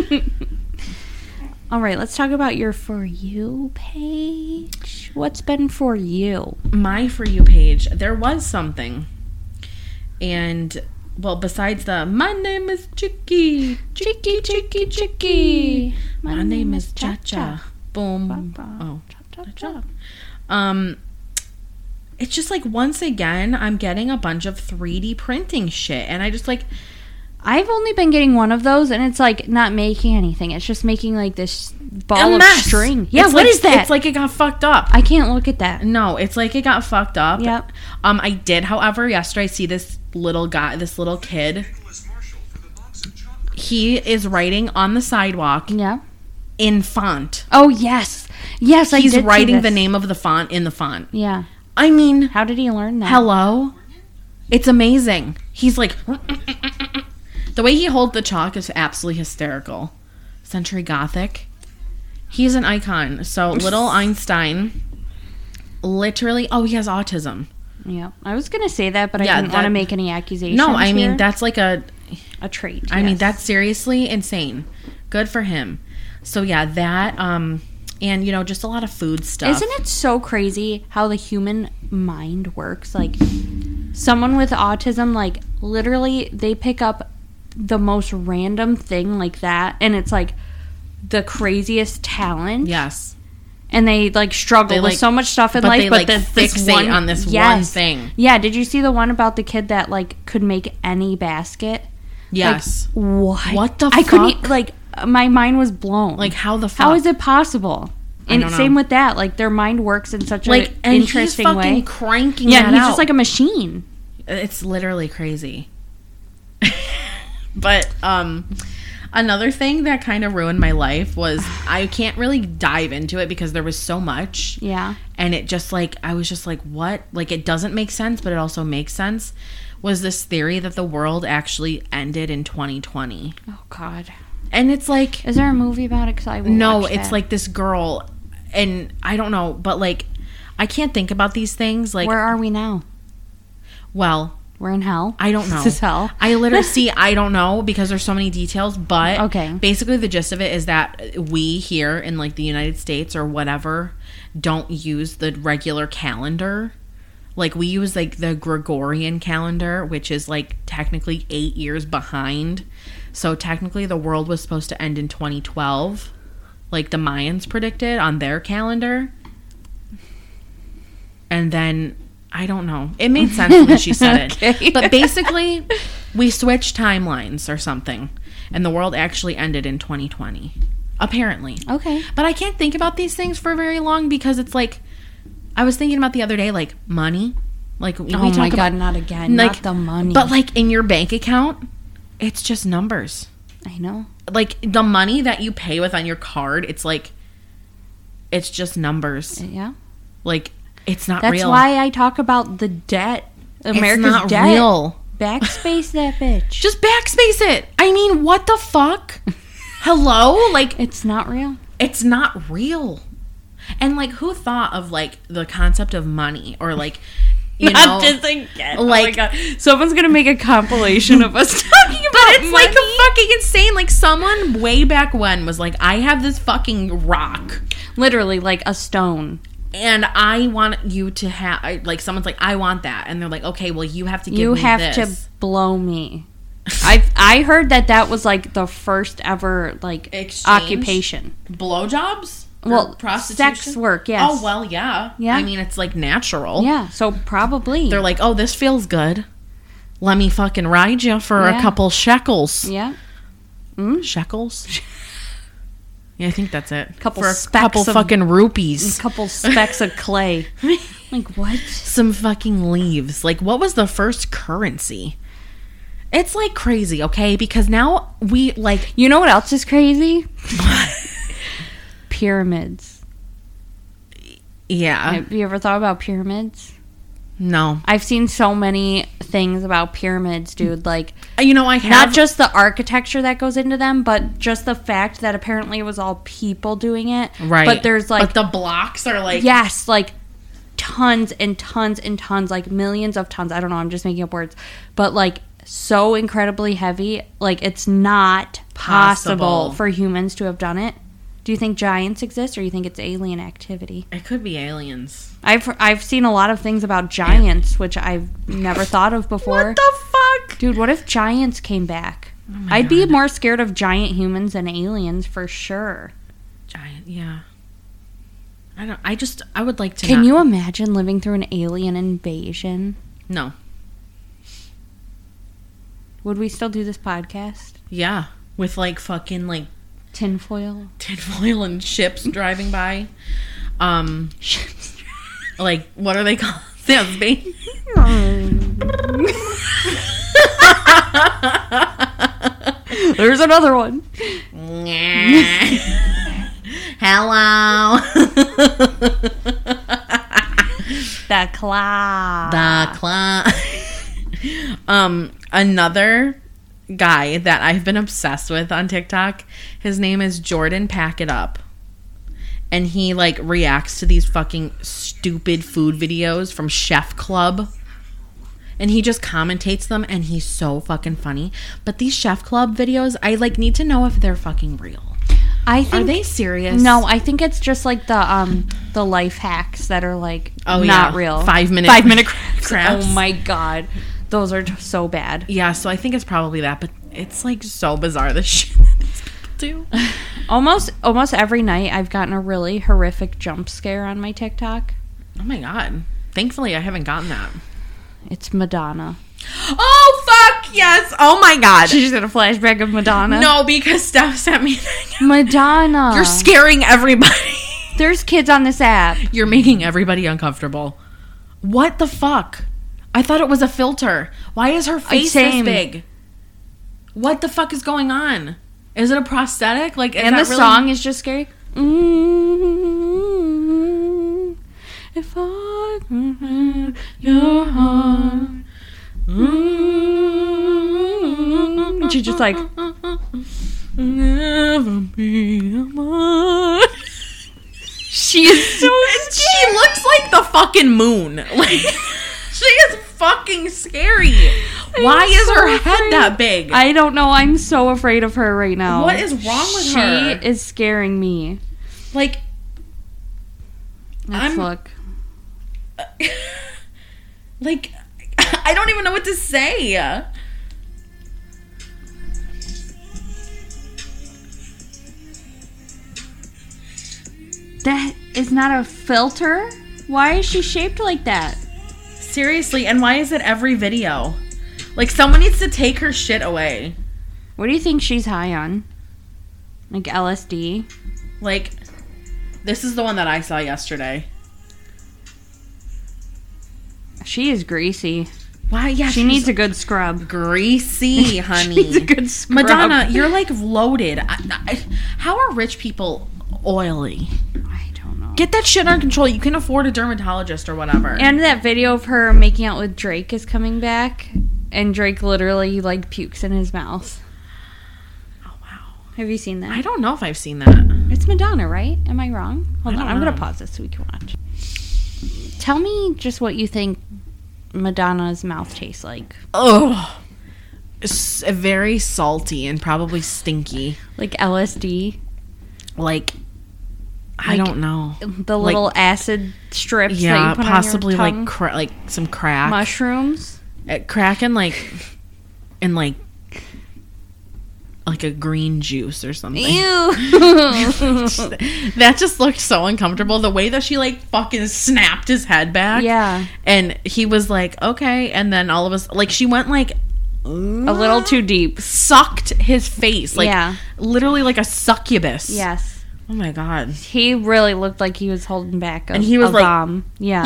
All right, let's talk about your For You page. What's been for you? My For You page, there was something. And, well, besides the, my name is Chicky, Chicky, Chicky, Chicky. My name is Cha-Cha. Boom. Oh. Cha-cha-cha. Um, it's just like, once again, I'm getting a bunch of three D printing shit. And I just like, I've only been getting one of those, and it's like not making anything. It's just making like this ball a of mess. string. Yeah, It's what like- is that? It's like it got fucked up. I can't look at that. No, it's like it got fucked up. Yep. Um, I did, however, yesterday see this little guy, this little kid. Nicholas Marshall for the box of chocolate. He is writing on the sidewalk Yeah. in font. Oh yes, yes. I He's did see writing the this. name of the font in the font. Yeah. I mean, How did he learn that? hello? It's amazing. He's like, the way he holds the chalk is absolutely hysterical. Century Gothic. He's an icon. So little Einstein, literally, oh, he has autism. Yeah. I was gonna say that, but I Yeah, didn't want to that- make any accusations. No, I mean, here. that's like a, a trait. I mean, yes. that's seriously insane. Good for him. So yeah, that, um, and you know, just a lot of food stuff. Isn't it so crazy how the human mind works? Like, someone with autism, like, literally, they pick up the most random thing like that, and it's like the craziest talent. Yes. And they like struggle They, with like- so much stuff in but life, they, but like, this, this fixate one on this one Yes. thing. Yeah, did you see the one about the kid that like could make any basket? Yes. Like, what? What the I couldn't fuck? like. My mind was blown. Like, how the fuck? How is it possible? I And don't know. same with that. Like their mind works in such like, an and interesting he's fucking way. cranking Yeah, that he's out. just like a machine. It's literally crazy. But um another thing that kind of ruined my life was I can't really dive into it because there was so much. Yeah. And it just like I was just like, what? Like, it doesn't make sense, but it also makes sense. Was this theory that the world actually ended in twenty twenty. Oh God. And it's like, Is there a movie about it? Because I will no, watch it's that. like this girl, and I don't know, but like I can't think about these things. Like, Where are we now? well, We're in hell. I don't know. This is hell. I literally see. I don't know because there's so many details. But Okay. basically, the gist of it is that we here in like the United States or whatever don't use the regular calendar. Like we use like the Gregorian calendar, which is like technically eight years behind. So technically, the world was supposed to end in twenty twelve, like the Mayans predicted on their calendar. And then. I don't know. It made sense when she said Okay. it. But basically, we switched timelines or something. And the world actually ended in twenty twenty. Apparently. Okay. But I can't think about these things for very long because it's like, I was thinking about the other day, like money. Like, we, Oh we my talk God, about, not again. like, Not the money. But like in your bank account, it's just numbers. I know. Like the money that you pay with on your card, it's like, it's just numbers. Yeah. Like, it's not That's real. why I talk about the debt. America's it's not debt. real. Backspace that bitch. Just backspace it. I mean, what the fuck? Hello? Like, It's not real. it's not real. And, like, who thought of, like, the concept of money? Or, like, you know... Not this again. like- oh my God. Someone's going to make a compilation of us talking about But it's, like, money. fucking insane. Like, someone way back when was like, I have this fucking rock. Literally, like a stone. And I want you to have... Like, someone's like, I want that. And they're like, okay, well, you have to give You me have this. to blow me. I I heard that that was like the first ever like Exchange? occupation. Blowjobs? Or Well, prostitution? sex work, yes. Oh, well, yeah. Yeah. I mean, it's, like, natural. Yeah, so probably. They're like, oh, this feels good. Let me fucking ride you for Yeah. a couple shekels. yeah, Shekels? Yeah, I think that's it. Couple for a specks couple of- fucking rupees. a couple specks of clay. Like what? Some fucking leaves. Like, what was the first currency? It's, like, crazy, okay? Because now we, like... You know what else is crazy? Pyramids. Yeah. Have you ever thought about pyramids? No. I've seen so many things about pyramids, dude. Like, You know, I have... not just the architecture that goes into them, but just the fact that apparently it was all people doing it. Right. But there's like, But the blocks are, like... yes, like tons and tons and tons, like millions of tons. I don't know. I'm just making up words. But like so incredibly heavy. Like it's not possible, Possible. for humans to have done it. Do you think giants exist, or you think it's alien activity? It could be aliens. I've I've seen a lot of things about giants, which I've never thought of before. What the fuck? Dude, what if giants came back? Oh my I'd be God. more scared of giant humans than aliens for sure. Giant, yeah. I don't... I just... I would like to Can not- you imagine living through an alien invasion? No. Would we still do this podcast? Yeah. With, like, fucking, like, Tinfoil? tinfoil and ships driving by. Um, like, what are they called? Sounds bait. There's another one. Hello. The claw. The clown. um, another guy that I've been obsessed with on TikTok, his name is Jordan Pack It Up. And he, like, reacts to these fucking stupid food videos from Chef Club. And he just commentates them, and he's so fucking funny. But these Chef Club videos, I, like, need to know if they're fucking real. I think Are they serious? No, I think it's just like the um the life hacks that are like Oh, not yeah. Real. Five minute- five minute crafts. crafts. Oh my god, those are just so bad. Yeah, so I think it's probably that. But it's, like, so bizarre, the shit that these people do. Almost almost every night I've gotten a really horrific jump scare on my TikTok. Oh, my God. Thankfully, I haven't gotten that. It's Madonna. Oh, fuck, yes. Oh, my God. She just had a flashback of Madonna. No, because Steph sent me that. Madonna. You're scaring everybody. There's kids on this app. You're making everybody uncomfortable. What the fuck? I thought it was a filter. Why is her face this same. big? What the fuck is going on? Is it a prosthetic? Like, is And the that really- song is just scary. Mm, if I could have your heart. Mm, she just like Never be alone. she is so She looks like the fucking moon. Like, she is fucking scary. Why is so her head afraid. that big? I don't know. I'm so afraid of her right now. What is wrong with she her? She is scaring me. Like, Let's I'm- look. like, I don't even know what to say. That is not a filter? Why is she shaped like that? Seriously, and why is it every video? Like, someone needs to take her shit away. What do you think she's high on? Like L S D? Like, this is the one that I saw yesterday. She is greasy. Why? Yeah, She she's needs a good scrub. greasy, honey. She needs a good scrub. Madonna, you're like loaded. I, I, how are rich people oily? I don't know. Get that shit under control. You can afford a dermatologist or whatever. And that video of her making out with Drake is coming back, and Drake literally like pukes in his mouth. oh wow, Have you seen that? I don't know if I've seen that. It's Madonna, right? Am I wrong? Hold I on, don't I'm know. gonna pause this so we can watch. Tell me just what you think Madonna's mouth tastes like. Ugh, it's very salty and probably stinky. Like L S D, Like, I Like, don't know. the Like- little acid strips. that Yeah, you put possibly on your like tongue. cra- like some crack. mushrooms. Uh, crack and like and like like a green juice or something. Ew. That just looked so uncomfortable. The way that she like fucking snapped his head back. Yeah. And he was like, okay. And then all of us, like, she went like A little too deep. sucked his face. Like, Yeah. literally like a succubus. Yes. Oh my God. He really looked like he was holding back a, And he was a like- bomb. Yeah.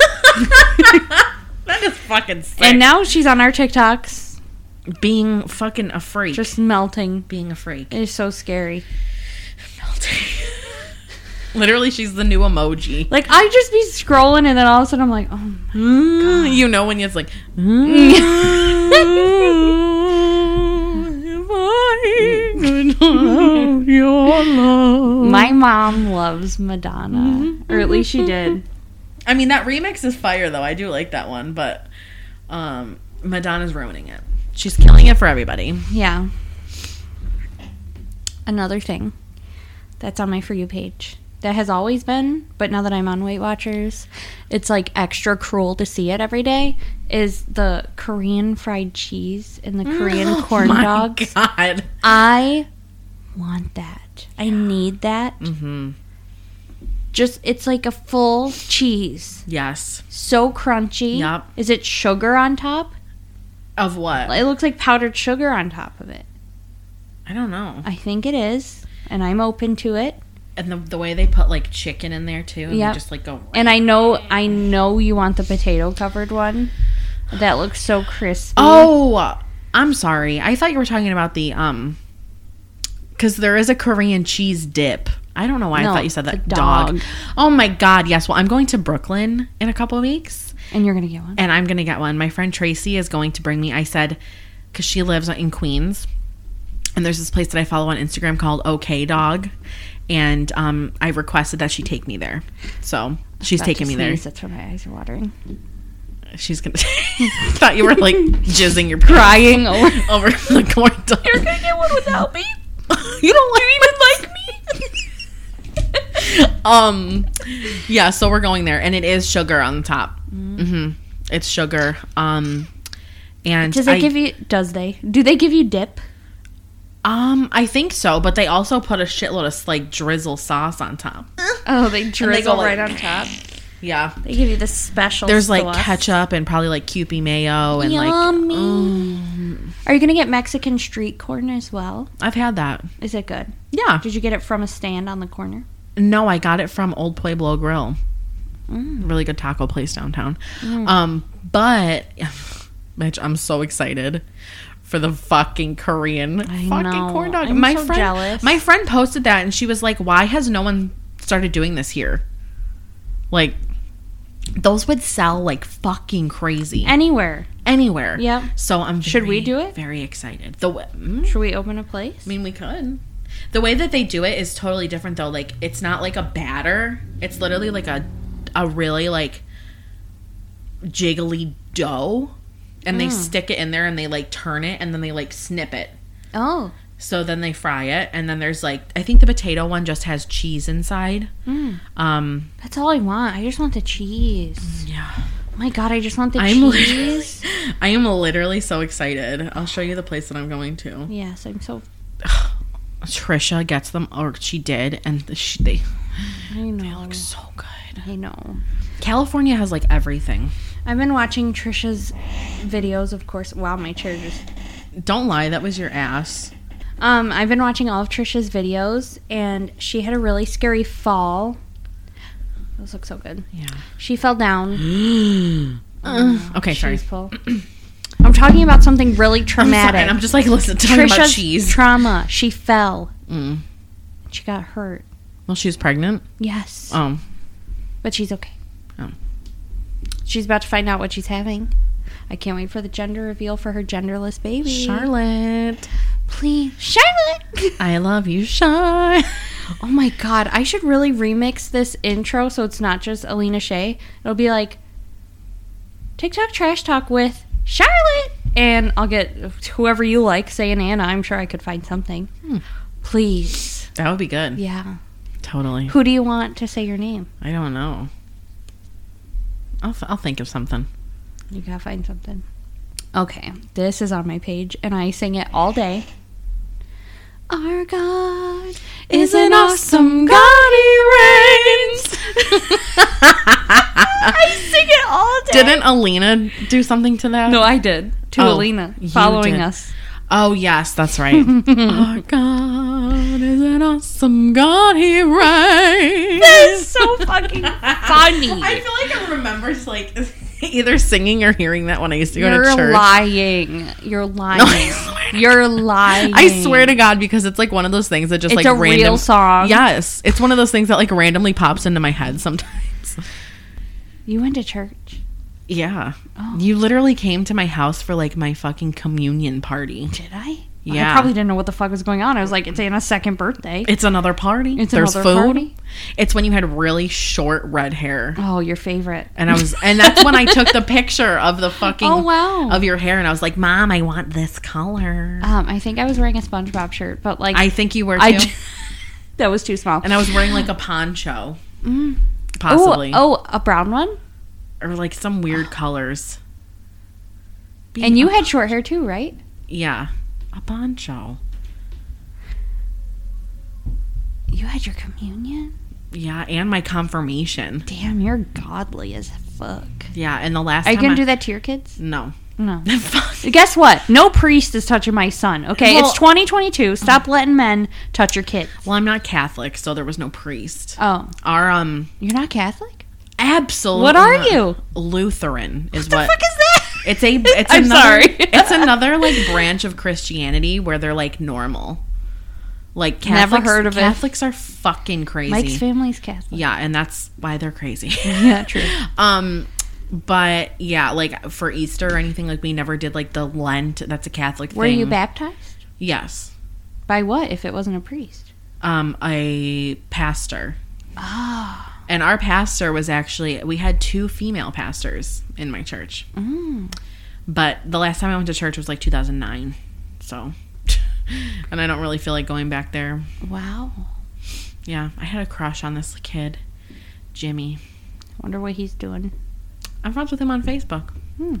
That is fucking sick. And now she's on our TikToks, being fucking a freak. just melting. being a freak. It is so scary. Literally, she's the new emoji. Like, I just be scrolling and then all of a sudden I'm like, oh my. Mm, you know when it's like, My mom loves Madonna. Or at least she did. I mean, that remix is fire, though. I do like that one, but um, Madonna's ruining it. She's killing it for everybody. Yeah. Another thing that's on my For You page that has always been, but now that I'm on Weight Watchers, it's like extra cruel to see it every day, is the Korean fried cheese and the Korean corn My dogs. God. I want that. I need that. Mm-hmm. Just, it's like a full cheese. Yes. So crunchy. Yup. Is it sugar on top? Of what? It looks like powdered sugar on top of it. I don't know. I think it is, and I'm open to it. And the, the way they put, like, chicken in there, too. And Yep. they just, like, go... And I know, I know you want the potato covered one. That looks so crispy. Oh, I'm sorry. I thought you were talking about the, um... Because there is a Korean cheese dip. I don't know why No, I thought you said that. the Dog. dog. Oh, my God. Yes. Well, I'm going to Brooklyn in a couple of weeks. And you're gonna get one. And I'm going to get one. My friend Tracy is going to bring me. I said, because she lives in Queens. And there's this place that I follow on Instagram called OK Dog. And um, I requested that she take me there. So she's About taking to me there. sneeze, That's why my eyes are watering. She's going to... thought you were like jizzing your Crying over. over the corn dog. You're gonna get one without me. You don't even like me. um, yeah. So we're going there, and it is sugar on the top. Mm-hmm. It's sugar. Um, and Does they I, give you? Does they? Do they give you dip? Um, I think so, but they also put a shitload of like drizzle sauce on top. Oh, they drizzle go like- right on top. Yeah. They give you the special. There's like sauce. ketchup and probably like Kewpie mayo and Yummy. like. Mm, Are you gonna get Mexican street corn as well? I've had that. Is it good? Yeah. Did you get it from a stand on the corner? No, I got it from Old Pueblo Grill. Mm. Really good taco place downtown. Um, but bitch, I'm so excited for the fucking Korean I fucking know. corn dog. I'm my so friend, jealous. my friend posted that, and she was like, "Why has no one started doing this here?" Like, those would sell like fucking crazy Anywhere. anywhere. Yep. So I'm Should we very, do it? Very excited. The way, mm, Should we open a place? I mean, we could. The way that they do it is totally different, though. Like, it's not like a batter. It's literally like a, a really like jiggly dough, and they stick it in there, and they like turn it, and then they like snip it. Oh. So then they fry it, and then there's like, I think the potato one just has cheese inside. Mm. Um, That's all I want. I just want the cheese. yeah. Oh my God, I just want the I'm cheese. literally, I am literally so excited. I'll show you the place that I'm going to. Yes, I'm so... Trisha gets them, or she did, and she, they, I know. they look so good. I know. California has like everything. I've been watching Trisha's videos, of course. Wow, my chair just... Don't lie, that was your ass. Um, I've been watching all of Trisha's videos, and she had a really scary fall. Those look so good. Yeah. She fell down. Uh, okay, sorry. Cheese pull. I'm talking about something really I'm traumatic. sorry, and I'm just like, listen, talking about Trisha's cheese. trauma. She fell. Mm. She got hurt. Well, she was pregnant. Yes. Oh. But she's okay. Oh. She's about to find out what she's having. I can't wait for the gender reveal for her genderless baby. Charlotte. Please. Charlotte! I love you, Char. Oh my God. I should really remix this intro so it's not just Alina Shea. It'll be like TikTok Trash Talk with Charlotte. And I'll get whoever you like saying Anna. I'm sure I could find something. Hmm. Please. That would be good. Yeah. Totally. Who do you want to say your name? I don't know. I'll, th- I'll think of something. You gotta find something. Okay, this is on my page, and I sing it all day. Our God is an awesome God, He reigns. I sing it all day. Didn't Alina do something to that? No, I did. To Oh, Alina, you following did. us. Oh, yes, that's right. Our God is an awesome God, He reigns. It's so fucking funny. I feel like I remember like either singing or hearing that when I used to go You're to church. lying. You're lying. No, I swear to You're lying. I swear to God, because it's like one of those things that just It's like a random real song. Yes, it's one of those things that like randomly pops into my head sometimes. You went to church. Yeah, Oh. you literally came to my house for like my fucking communion party. Did I? Yeah. I probably didn't know what the fuck was going on. I was like, it's Anna's second birthday. It's another party. It's There's another food. party? It's when you had really short red hair. Oh, your favorite. And I was, and that's when I took the picture of the fucking, Oh, wow. of your hair, and I was like, Mom, I want this color. Um, I think I was wearing a SpongeBob shirt, but like I think you were too. I j- that was too small. And I was wearing like a poncho, Mm. possibly, Oh, oh, a brown one. or like some weird colors. And you had short hair too, right? Yeah, a poncho. You had your communion. Yeah, and my confirmation. Damn, you're godly as fuck. Yeah, and the last Are you time gonna I, do that to your kids? No. No. Fuck. Guess what? No priest is touching my son. Okay, Well- it's twenty twenty-two. Stop letting men touch your kids. Well, I'm not Catholic, so there was no priest. Oh, Our um, you're not Catholic? absolutely. What are not. you? Lutheran is What the what. fuck is that? It's a. It's I'm another, sorry. It's another like branch of Christianity where they're like normal. Like Never Catholics, heard of it. Catholics are fucking crazy. Mike's family's Catholic. Yeah, and that's why they're crazy. Yeah, true. um, but yeah, like for Easter or anything, like we never did like the Lent. That's a Catholic thing. Were you baptized? Yes. By what? If it wasn't a priest? Um, a pastor. Ah. And our pastor was actually, we had two female pastors in my church. Mm. But the last time I went to church was like two thousand nine. So, and I don't really feel like going back there. Wow. Yeah, I had a crush on this kid, Jimmy. Wonder what he's doing. I'm friends with him on Facebook. Hmm.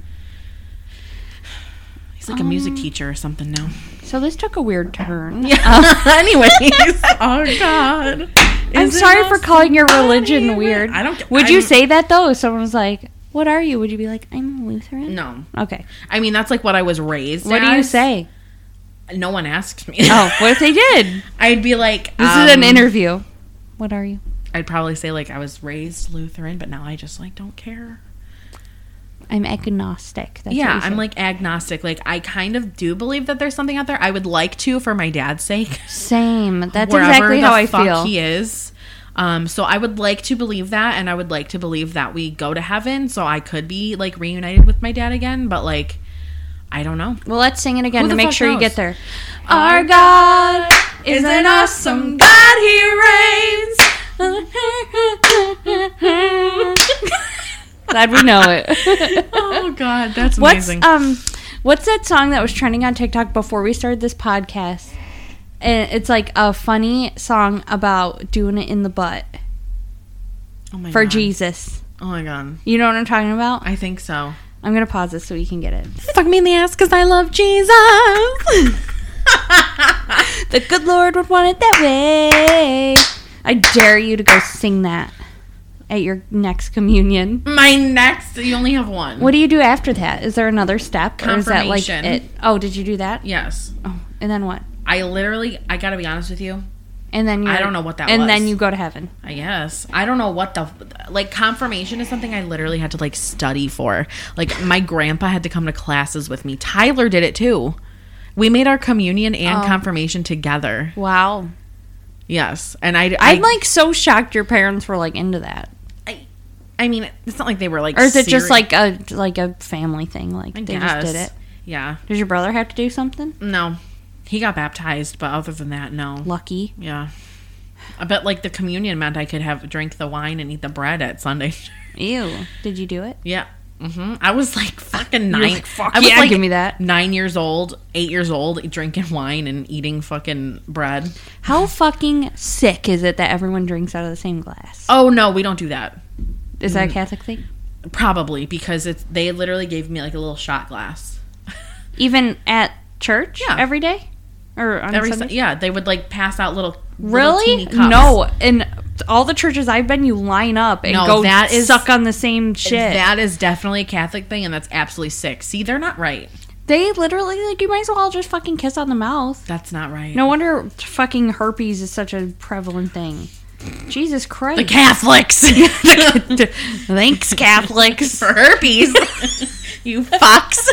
He's like a music teacher or something now. So this took a weird turn. Yeah. Anyways. Oh, God. I'm Is it sorry for awesome? calling your religion God, weird. I don't. Would you I'm- say that though? If someone was like, "What are you?" Would you be like, "I'm Lutheran"? No. Okay. I mean, that's like what I was raised What do you as. say? No one asked me. Oh, what if they did? I'd be like, This um, is an interview. What are you? I'd probably say like I was raised Lutheran, but now I just like don't care. I'm agnostic. That's Yeah, what you I'm say. like agnostic. Like I kind of do believe that there's something out there. I would like to for my dad's sake. Same. That's Wherever exactly the how I fuck feel. he is. Um, so I would like to believe that, and I would like to believe that we go to heaven, so I could be like reunited with my dad again. But like, I don't know. Well, let's sing it again Who to the make fuck sure you knows? get there. Our God is an awesome God. He reigns. Glad we know it. Oh God, that's What's amazing. um, what's that song that was trending on TikTok before we started this podcast? And it's like a funny song about doing it in the butt oh my for God. Jesus. Oh my God. You know what I'm talking about? I think so. I'm gonna pause this so we can get it. Fuck me in the ass because I love Jesus. The good Lord would want it that way. I dare you to go sing that at your next communion. My next, you only have one. What do you do after that? Is there another step? Or is that like Confirmation. it? Oh, did you do that? Yes. Oh, and then what? I literally, I gotta be honest with you. And then you I don't know what that and was. then you go to heaven. I guess. I don't know what the, like, confirmation is something I literally had to, like, study for. Like, my grandpa had to come to classes with me. Tyler did it too. We made our communion and Oh. confirmation together. Wow. Yes. And I, I, I'm like so shocked your parents were like into that. I, I mean, it's not like they were like, Or is it just seri- like a like a family thing? Like I they guess. just did it. Yeah. Did your brother have to do something? No. He got baptized, but other than that, no. Lucky. Yeah. I bet, like, the communion meant I could have drink the wine and eat the bread at Sunday. Ew. Did you do it? Yeah. hmm I was like fucking You're nine. like, "Fuck I was yeah, like give me that." Nine years old, eight years old, drinking wine and eating fucking bread. How fucking sick is it that everyone drinks out of the same glass? Oh no, we don't do that. Is that a Catholic thing? Probably because it's they literally gave me like a little shot glass Even at church? Yeah. Every day? Or on every. Sundays? Sun- yeah, they would like pass out little. little Really? teeny cups. No. In all the churches I've been, you line up and No, go that is- suck on the same shit. That is definitely a Catholic thing, and that's absolutely sick. See, they're not right. They literally, like, you might as well just fucking kiss on the mouth. That's not right. No wonder fucking herpes is such a prevalent thing. Jesus Christ. the Catholics Thanks, Catholics. for herpes. You fucks.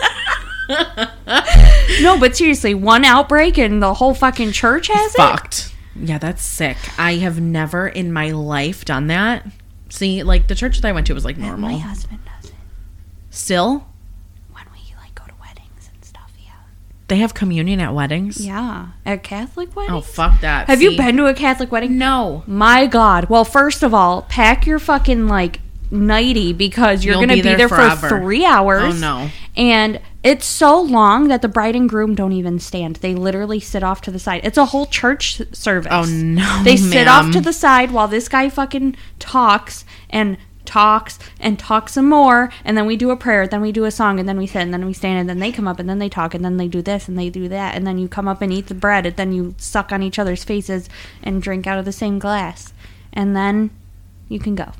No, but seriously, one outbreak and the whole fucking church has it? Fucked. Yeah, that's sick. I have never in my life done that. See, like the church that I went to was like normal. My husband does it. Still, When we, like, go to weddings and stuff, yeah. they have communion at weddings. Yeah. At Catholic weddings? Oh, fuck that. Have See? you been to a Catholic wedding? No. My God. Well, first of all, pack your fucking, like, nightie because you're You'll going to be be there there forever. for three hours. Oh, no. And it's so long that the bride and groom don't even stand. They literally sit off to the side. It's a whole church service. Oh, no, They sit ma'am. off to the side while this guy fucking talks and talks and talks some more, and then we do a prayer, then we do a song, and then we sit, and then we stand, and then they come up, and then they talk, and then they do this, and they do that, and then you come up and eat the bread, and then you suck on each other's faces and drink out of the same glass, and then you can go.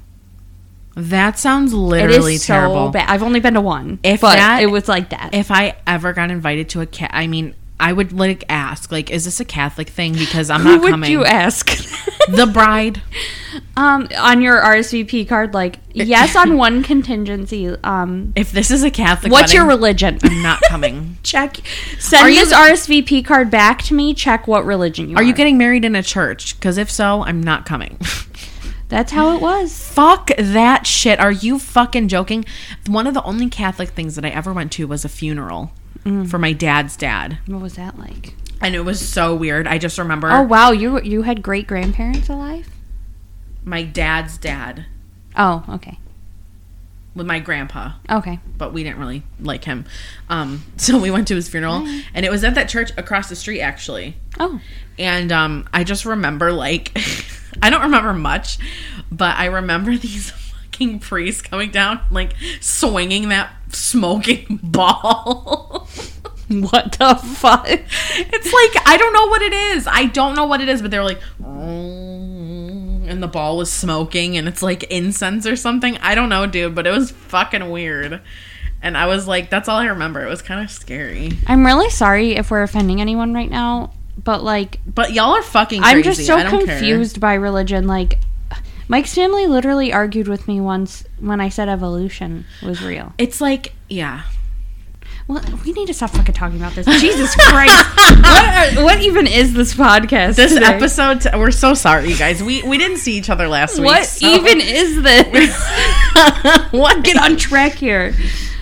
That sounds It literally is terrible. so bad. I've only been to one, If but that- it was like that. If I ever got invited to a cat, I mean, I would like ask, like, is this a Catholic thing? Because I'm Who not would coming. you ask? The bride. um, on your R S V P card, like, yes, on one contingency. Um, If this is a Catholic, what's your wedding, religion? I'm not coming. Check. Send Are you- this R S V P card back to me. Check what religion you are. Are you getting married in a church? Because if so, I'm not coming. That's how it was. Fuck that shit. Are you fucking joking? One of the only Catholic things that I ever went to was a funeral for my dad's dad. What was that like? And it was so weird. I just remember Oh wow, you you had great grandparents alive? my dad's dad Oh, okay. with my grandpa. Okay. But we didn't really like him. Um, so we went to his funeral. And it was at that church across the street, actually. Oh. And um, I just remember, like, I don't remember much, but I remember these fucking priests coming down, like, swinging that smoking ball. What the fuck? It's like, I don't know what it is. I don't know what it is, but they're like, and the ball was smoking, and it's like incense or something. I don't know, dude, but it was fucking weird. And I was like, that's all I remember. It was kind of scary. I'm really sorry if we're offending anyone right now, but like But y'all are fucking crazy. I'm just so I don't confused by religion. Like Mike's family literally argued with me once when I said evolution was real. Care. It's like, yeah. Well, we need to stop fucking talking about this. Jesus Christ. What, are, what even is this podcast This today? episode, we're so sorry, you guys. We we didn't see each other last week. What so- even is this? What? Get on track here.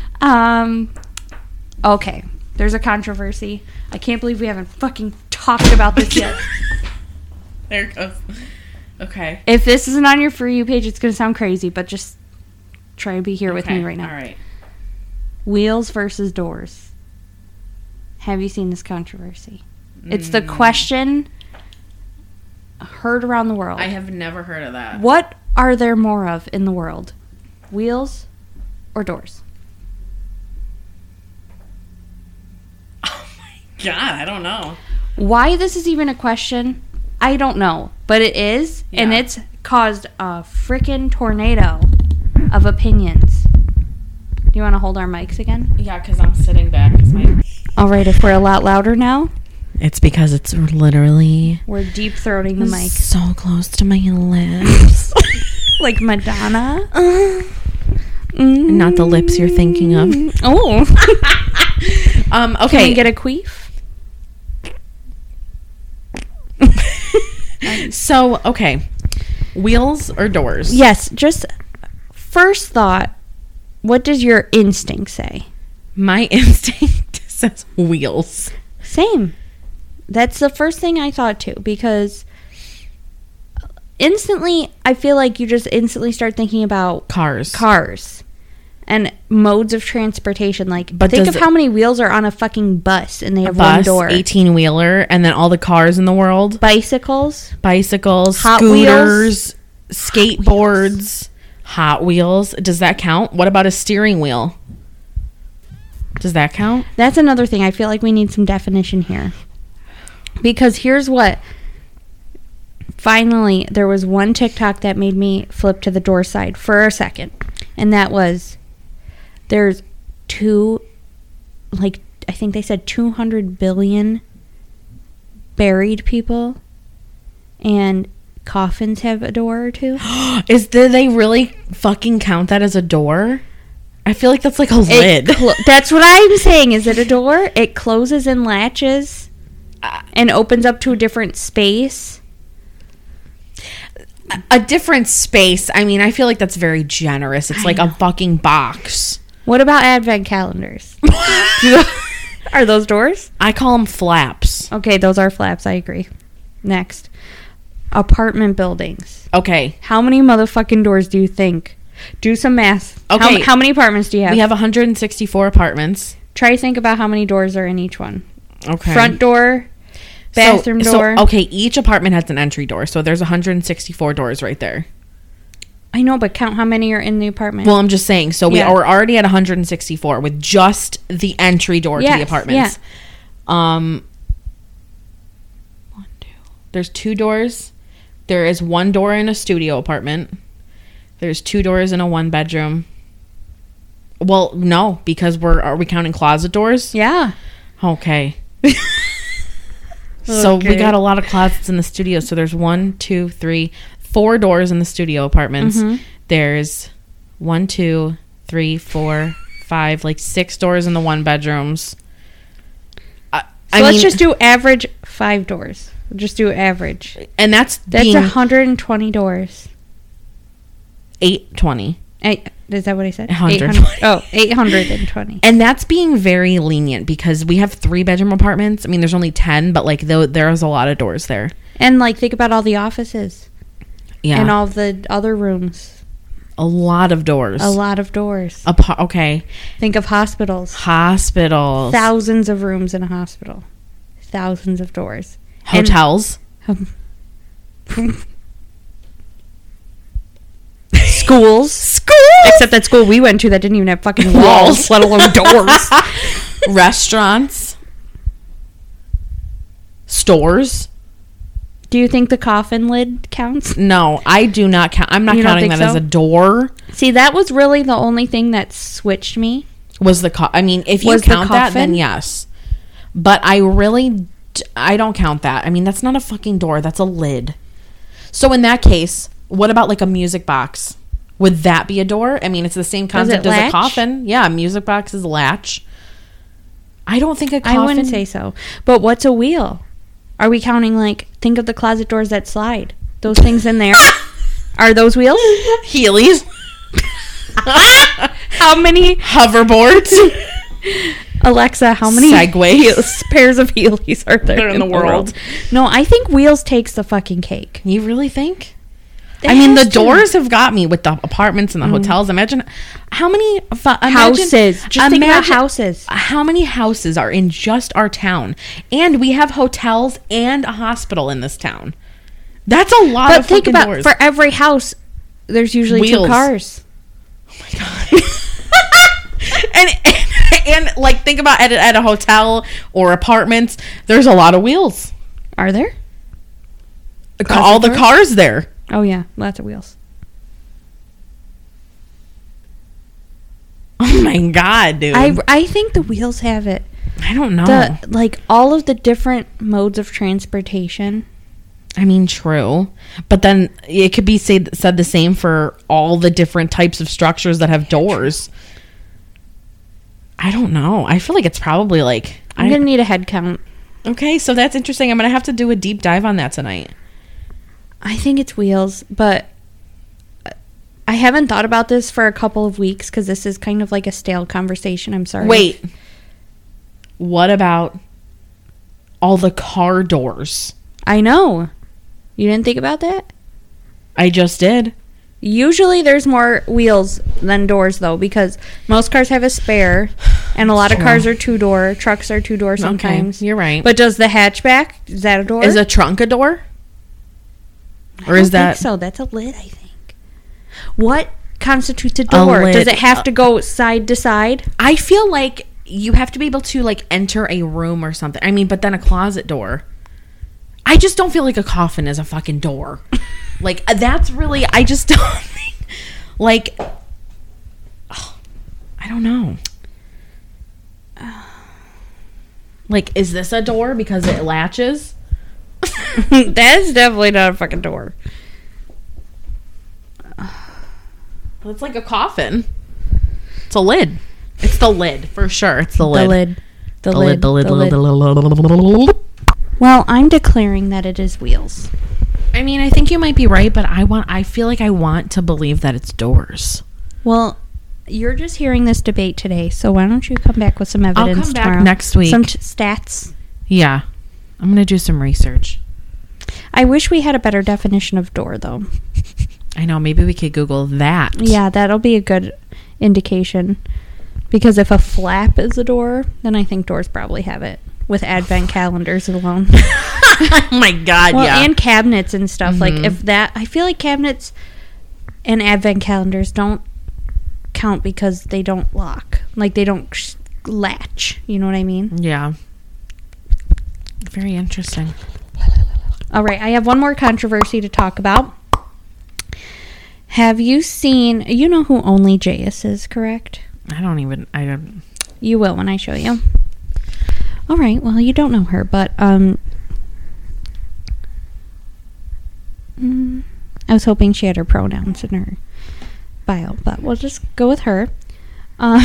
Um, okay. There's a controversy. I can't believe we haven't fucking talked about this yet. There it goes. Okay. If this isn't on your For You page, it's going to sound crazy, but just try to be here with me Okay, right now. All right. Wheels versus doors. Have you seen this controversy? It's the question heard around the world. I have never heard of that. What are there more of in the world? Wheels or doors? God, I don't know. Why this is even a question, I don't know. But it is, and Yeah. it's caused a freaking tornado of opinions. Do you want to hold our mics again? Yeah, because I'm sitting back. 'Cause my... All right, if we're a lot louder now, It's because it's literally we're deep throating the mic. so close to my lips. Like Madonna. Mm. Not the lips you're thinking of. Oh. Um, Can okay. we get a queef? So, okay. Wheels or doors? Yes, just first thought, what does your instinct say? My instinct says wheels. Same. That's the first thing I thought too, because instantly, I feel like you just instantly start thinking about Cars. cars and modes of transportation. Like, But think does of it- how many wheels are on a fucking bus and they have Bus, one door. eighteen-wheeler, and then all the cars in the world. Bicycles. Bicycles, Hot scooters, skateboards, Hot Wheels. Does that count? What about a steering wheel? Does that count? That's another thing. I feel like we need some definition here. Because here's what. Finally, there was one TikTok that made me flip to the door side for a second. And that was, there's two, like, I think they said two hundred billion buried people. And coffins have a door or two. Is do they really fucking count that as a door? I feel like that's like a It lid. clo- that's what I'm saying. Is it a door? It closes and latches and opens up to a different space. A different space. I mean, I feel like that's very generous. It's I like know. a fucking box. What about advent calendars? Do- are those doors? I call them flaps. Okay, those are flaps. I agree. Next, apartment buildings. Okay. How many motherfucking doors do you think? Do some math. How, Okay. how many apartments do you have? We have one hundred sixty-four apartments. Try to think about how many doors are in each one. Okay. Front door, bathroom so, door. So, okay, each apartment has an entry door. So there's one hundred sixty-four doors right there. I know, but count how many are in the apartment. Well, I'm just saying. So we Yeah. are already at one hundred sixty-four with just the entry door to Yes, the apartments. Um, one, two. There's two doors. There is one door in a studio apartment. There's two doors in a one bedroom. Well, no, because we're are we counting closet doors? Yeah. Okay. So we Okay. got a lot of closets in the studio. So there's one, two, three, four doors in the studio apartments. Mhm. There's one, two, three, four, five, like six doors in the one bedrooms. I, So I let's mean, just do average five doors. We'll just do average. and that's That's being one hundred twenty doors. eight twenty. Eight, is that what I said? one hundred. eight hundred. Oh, eight hundred twenty. And that's being very lenient because we have three bedroom apartments. I mean, there's only ten, but like though there's a lot of doors there. And like think about all the offices Yeah, and all the other rooms. a lot of doors. A lot of doors. Apa- okay, Think of hospitals. hospitals, Thousands of rooms in a hospital. Thousands of doors. And- hotels, schools. schools, Except that school we went to that didn't even have fucking walls, Walls. let alone doors. restaurants, stores. Do you think the coffin lid counts? No, I do not count. I'm not You don't counting think that as so? a door. See, that was really the only thing that switched me. Was the co- I mean, if you Was the count that, then coffin? yes. But I really, d- I don't count that. I mean, that's not a fucking door. That's a lid. So in that case, what about like a music box? Would that be a door? I mean, it's the same concept as latch? a coffin. Yeah, a music box is a latch. I don't think a coffin. I wouldn't say so. But what's a wheel? Are we counting like think of the closet doors that slide? Those things in there. Are those wheels? Heelys, How many hoverboards. Alexa, how many Segways. heels- pairs of Heelys are there They're in the world. No, I think wheels takes the fucking cake. You really think? I mean, the has to. doors have got me with the apartments and the hotels. Imagine how many fu- imagine, Houses. Just think about imagine houses. How many houses are in just our town? And we have hotels and a hospital in this town. That's a lot But of think fucking about, doors. for every house, there's usually Wheels. two cars. and, and and like think about at a, at a hotel or apartments, there's a lot of wheels. Are there? All the cars there. Oh, yeah. Lots of wheels. Oh my god, dude. I, I think the wheels have it. I don't know. The like all of the different modes of transportation. I mean, true, but then it could be said said the same for all the different types of structures that have doors. I don't know. I feel like it's probably like I'm I, gonna need a head count. Okay, so that's interesting. I'm gonna have to do a deep dive on that tonight. I think it's wheels, but I haven't thought about this for a couple of weeks because this is kind of like a stale conversation. I'm sorry. Wait, what about all the car doors? I know. You didn't think about that? I just did. Usually there's more wheels than doors, though, because most cars have a spare, and a lot of True. cars are two-door. Trucks are two-door sometimes. Okay, you're right. But does the hatchback, is that a door? Is a trunk a door? Or I is don't that think so? That's a lid, I think. What constitutes a door? lid. Does it have to go side to side? I feel like you have to be able to like enter a room or something. I mean, but then a closet door. I just don't feel like a coffin is a fucking door. Like that's really I just don't think like oh, I don't know. Like is this a door because it latches? That's definitely not a fucking door. It's like a coffin. It's a lid. It's the lid for sure. It's the lid. The lid. The, The lid. lid. The lid. the The lid. lid. The lid. Well, I'm declaring that it is wheels. I mean, I think you might be right, but I want. I feel like I want to believe that it's doors. Well, you're just hearing this debate today, so why don't you come back with some I'll evidence come back tomorrow? next week. Some t- stats. Yeah, I'm gonna do some research. I wish we had a better definition of door, though. I know. Maybe we could Google that. Yeah, that'll be a good indication. Because if a flap is a door, then I think doors probably have it. With advent calendars alone. Oh my god. Well, yeah. and cabinets and stuff. Mhm. Like, if that... I feel like cabinets and advent calendars don't count because they don't lock. Like, they don't sh- latch. You know what I mean? yeah. Very interesting. All right, I have one more controversy to talk about. Have you seen... You know who Only Jayus is, correct? I don't even. I don't. You will when I show you. All right, well, you don't know her, but... um, mm, I was hoping she had her pronouns in her bio, but we'll just go with her. Uh,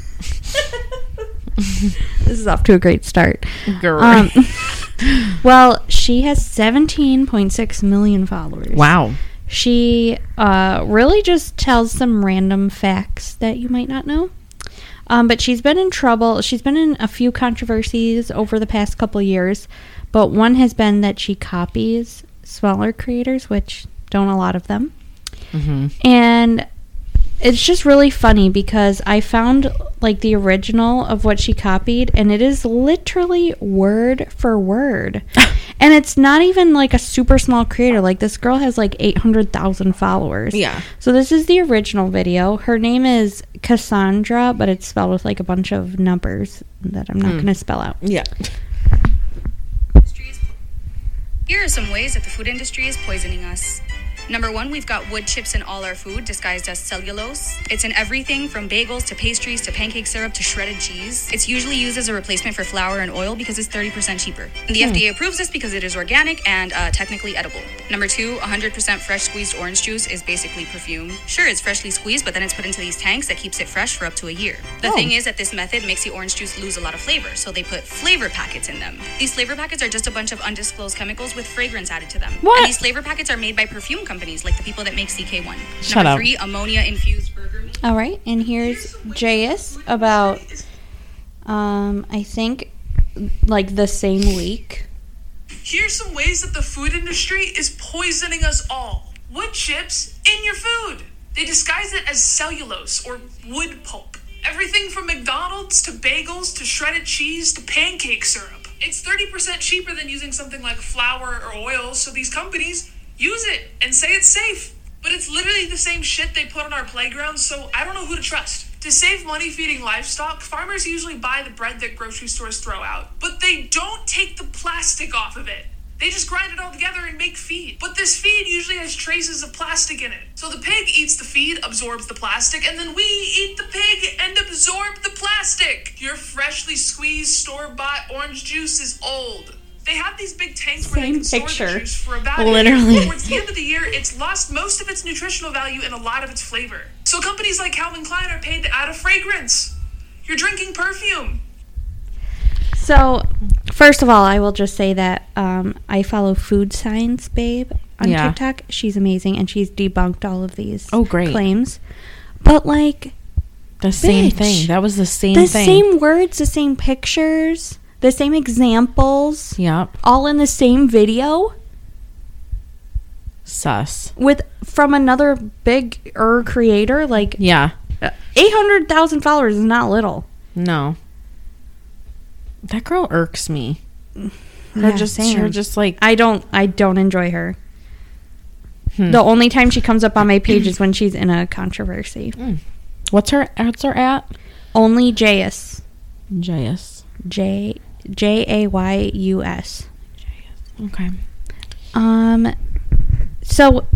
this is off to a great start. Great. Um, well, she has seventeen point six million followers. Wow. She uh, really just tells some random facts that you might not know. Um, but she's been in trouble. She's been in a few controversies over the past couple years. But one has been that she copies smaller creators, which don't a lot of them. Mm-hmm. And it's just really funny because I found like the original of what she copied, and it is literally word for word. And it's not even like a super small creator. Like this girl has like eight hundred thousand followers. Yeah. So this is the original video. Her name is Cassandra, but it's spelled with like a bunch of numbers that I'm not Mm. going to spell out. Yeah. Here are some ways that the food industry is poisoning us. Number one, we've got wood chips in all our food disguised as cellulose. It's in everything from bagels to pastries to pancake syrup to shredded cheese. It's usually used as a replacement for flour and oil because it's thirty percent cheaper. And the F D A approves this because it is organic and uh, technically edible. Number two, one hundred percent fresh squeezed orange juice is basically perfume. Sure, it's freshly squeezed, but then it's put into these tanks that keeps it fresh for up to a year. The Oh. thing is that this method makes the orange juice lose a lot of flavor, so they put flavor packets in them. These flavor packets are just a bunch of undisclosed chemicals with fragrance added to them. What? And these flavor packets are made by perfume companies like the people that make C K one. Shut Number up. three, ammonia infused burger meat. All right, and here's J S about, um, I think, like the same week. Here's some ways that the food industry is poisoning us all. wood chips in your food. They disguise it as cellulose or wood pulp. Everything from McDonald's to bagels to shredded cheese to pancake syrup. It's thirty percent cheaper than using something like flour or oil, so these companies use it and say it's safe. But it's literally the same shit they put on our playgrounds, so I don't know who to trust. To save money feeding livestock, farmers usually buy the bread that grocery stores throw out. But they don't take the plastic off of it. They just grind it all together and make feed. But this feed usually has traces of plastic in it. So the pig eats the feed, absorbs the plastic, and then we eat the pig and absorb the plastic. Your freshly squeezed store-bought orange juice is old. They have these big tanks where they can store the juice for about Literally. a year. Towards the end of the year, it's lost most of its nutritional value and a lot of its flavor. So companies like Calvin Klein are paid to add a fragrance. You're drinking perfume. So, first of all, I will just say that um, I follow Food Science Babe on Yeah. TikTok. She's amazing, and she's debunked all of these Oh, great. claims. But, like, The same Bitch. thing. That was the same the thing. same words, the same pictures, the same examples, Yep. all in the same video Sus. with from another bigger creator. Like, Yeah. eight hundred thousand followers is not little. No. That girl irks me. Her Yeah, just same. her just like I don't I don't enjoy her. Hmm. The only time she comes up on my page is when she's in a controversy. what's her what's her at? Only Jayus. J S. J J A Y U S. Okay. Um so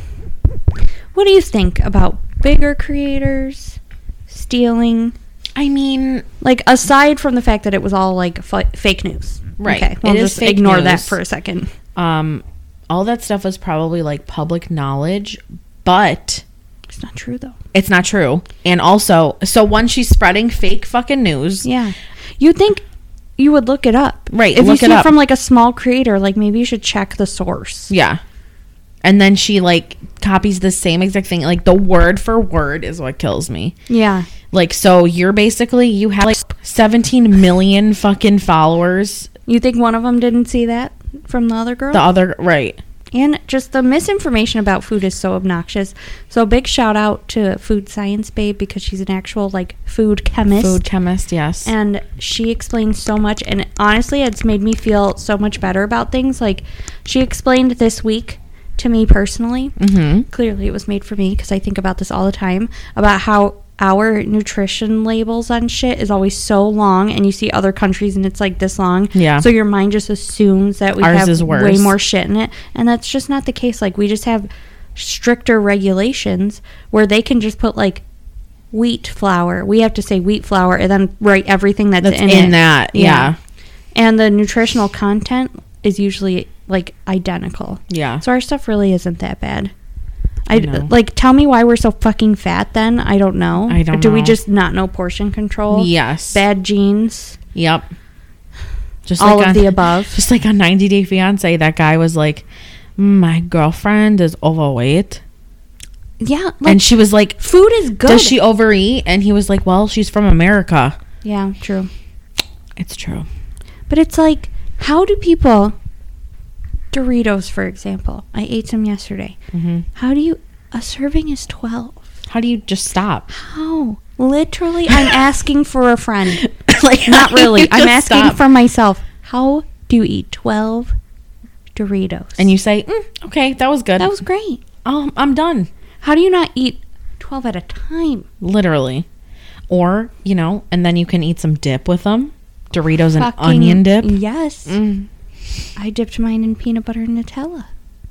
what do you think about bigger creators stealing? I mean, Like, aside from the fact that it was all like f- fake news. Right. Okay, we'll It is just fake ignore that news. for a second. um all that stuff was probably like public knowledge, but It's not true though. it's not true. And also, so one, she's spreading fake fucking news. Yeah. You think you would look it up. Right, If you look see it it up. from like a small creator, like maybe you should check the source. Yeah. And then she like copies the same exact thing. Like the word for word is what kills me. Yeah. Like, so you're basically, you have like seventeen million fucking followers. You think one of them didn't see that from the other girl? The other, right. And just the misinformation about food is so obnoxious. So big shout out to Food Science Babe because she's an actual like food chemist. Food chemist, yes. And she explains so much, and honestly it's made me feel so much better about things. Like, she explained this week to me personally, mm-hmm. clearly it was made for me because I think about this all the time, about how our nutrition labels on shit is always so long, and you see other countries and it's like this long. Yeah. So your mind just assumes that we Ours have is worse. way more shit in it, and that's just not the case. Like, we just have stricter regulations where they can just put like wheat flour. We have to say wheat flour and then write everything that's, That's in, in it. that, yeah. And the nutritional content is usually like identical. Yeah. So our stuff really isn't that bad. I, I know. like, tell me why we're so fucking fat then. I don't know. I don't Or do we know. just not know portion control? Yes. Bad genes? Yep. Just All like of on, the above? Just like on ninety Day Fiance, that guy was like, my girlfriend is overweight. Yeah. Like, And she was like, food is good. does she overeat? And he was like, well, she's from America. Yeah, true. It's true. But it's like, how do people... Doritos, for example. I ate some yesterday. Mm-hmm. How do you... A serving is twelve. How do you just stop? How? Literally, I'm asking for a friend. Like, Not how do really. you I'm just asking stop? for myself. How do you eat twelve Doritos? And you say, mm, okay, that was good. That was great. Oh, I'm done. How do you not eat twelve at a time? Literally. Or, you know, and then you can eat some dip with them. Doritos and Fucking- onion dip. Yes. Mm. I dipped mine in peanut butter and Nutella.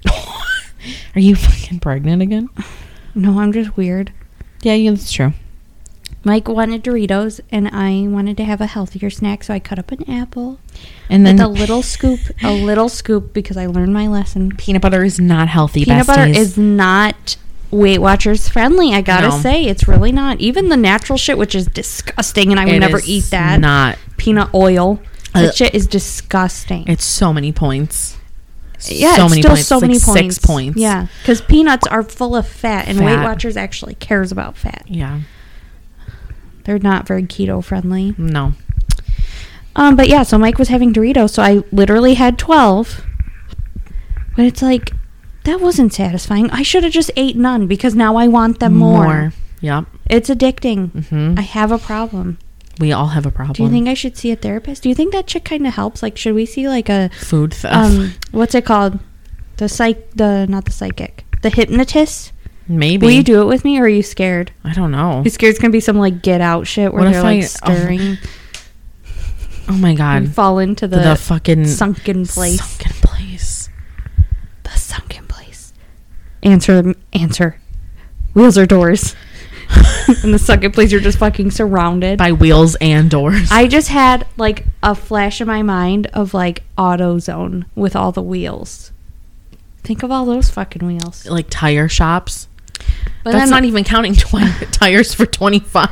Are you fucking pregnant again? No, I'm just weird. Yeah, yeah, that's true. Mike wanted Doritos, and I wanted to have a healthier snack, so I cut up an apple And then with a little scoop, a little scoop, because I learned my lesson. peanut butter is not healthy. Peanut butter besties. is not Weight Watchers friendly. I gotta No. say, it's really not. Even the natural shit, which is disgusting, and I would It never is eat that. Not. Peanut oil. That Ugh. shit is disgusting. It's so many points. yeah, so it's many still points. so It's many like points. Six points. Yeah, because peanuts are full of fat, and Weight Fat. Watchers actually cares about fat. Yeah. They're not very keto friendly. No. Um, but yeah, so Mike was having Doritos, so I literally had twelve. But it's like, That wasn't satisfying. I should have just ate none because now I want them more. More. Yep. It's addicting. Mm-hmm. I have a problem. We all have a problem. Do you think I should see a therapist? Do you think that shit kind of helps? Like, should we see like a food theft? um, what's it called? The psych, the not the psychic, the hypnotist. Maybe. Will you do it with me, or are you scared? I don't know. You scared it's gonna be some like Get Out shit where What they're if like I- stirring, oh, oh my god! and fall into the, the fucking sunken place. Sunken place. The sunken place. Answer, answer. Wheels or doors? In the sunken place, you're just fucking surrounded By wheels and doors. I just had like a flash in my mind of like AutoZone with all the wheels. Think of all those fucking wheels. Like tire shops. But That's then- not even counting tw- tires for twenty-five.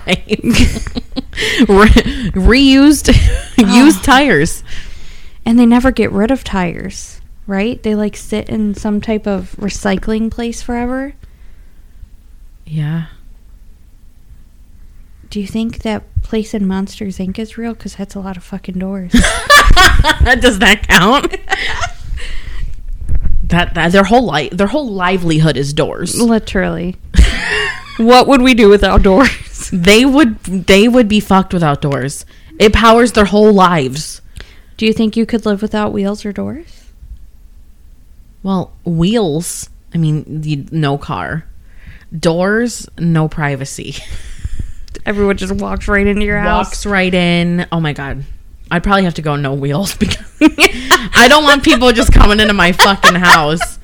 Re- reused used tires. And they never get rid of tires, right? They like sit in some type of recycling place forever. Yeah. Do you think that place in Monsters Incorporated is real? Because that's a lot of fucking doors. Does that count? that, that their whole life, their whole livelihood is doors. Literally. What would we do without doors? They would they would be fucked without doors. It powers their whole lives. Do you think you could live without wheels or doors? Well, wheels, I mean, you, no car. Doors, no privacy. Everyone just walks right into your house. Walks right in. Oh my god. I'd probably have to go no wheels because I don't want people just coming into my fucking house.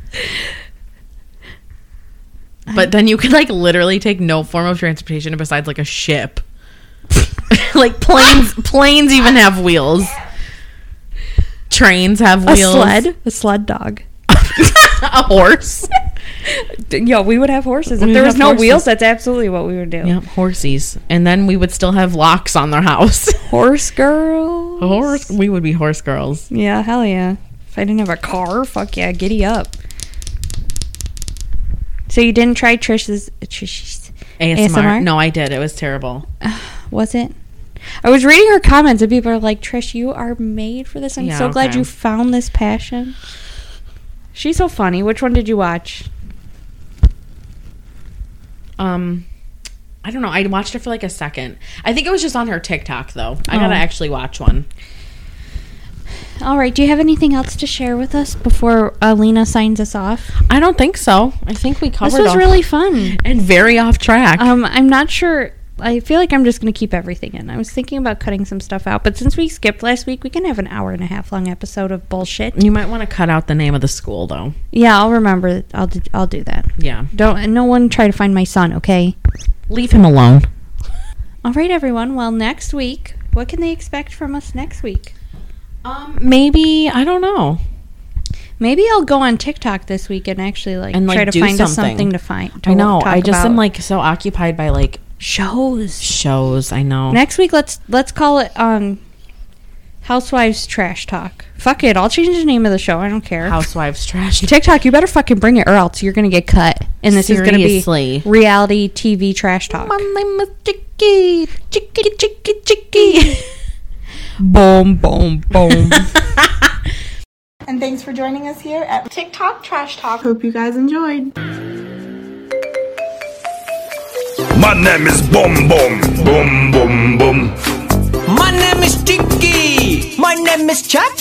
But then you could like literally take no form of transportation besides like a ship. Like planes planes even have wheels. Trains have A wheels. sled? A sled dog. A horse. Yo, we would have horses. If We there would was have no horses. wheels, that's absolutely what we would do. Yep, horsies. And then we would still have locks on their house. Horse girls. Horse we would be horse girls. Yeah, hell yeah. If I didn't have a car, fuck yeah, giddy up. So you didn't try Trish's, Trish's A S M R? A S M R? No, I did. It was terrible. Was it? I was reading her comments and people are like, Trish, you are made for this. I'm Yeah, so glad okay. you found this passion. She's so funny. Which one did you watch? Um, I don't know. I watched it for like a second. I think it was just on her TikTok though. I gotta Oh. actually watch one. All right. Do you have anything else to share with us before Alina signs us off? I don't think so. I think we covered. This was all- really fun. and very off track. Um, I'm not sure. I feel like I'm just going to keep everything in. I was thinking about cutting some stuff out, but since we skipped last week, we can have an hour and a half long episode of bullshit. you might want to cut out the name of the school though. Yeah, I'll remember. I'll do, I'll do that. Yeah. Don't no one try to find my son, okay? Leave him alone. All right, everyone. Well, next week, what can they expect from us next week? Um, maybe I don't know. Maybe I'll go on TikTok this week and actually like, And, like, try to do find us something. something to find. To I know. talk I just am about. like so occupied by like shows. shows. I know. Next week, let's let's call it um, Housewives Trash Talk. Fuck it, I'll change the name of the show. I don't care. Housewives trash. TikTok, you better fucking bring it, or else you're gonna get cut. And this Seriously. is gonna be reality T V trash talk. My name is Chicky. Chicky, Chicky, Chicky. Boom, boom, boom. And thanks for joining us here at TikTok Trash Talk. Hope you guys enjoyed. My name is Boom Boom Boom Boom Boom. My name is Chicky. My name is Cha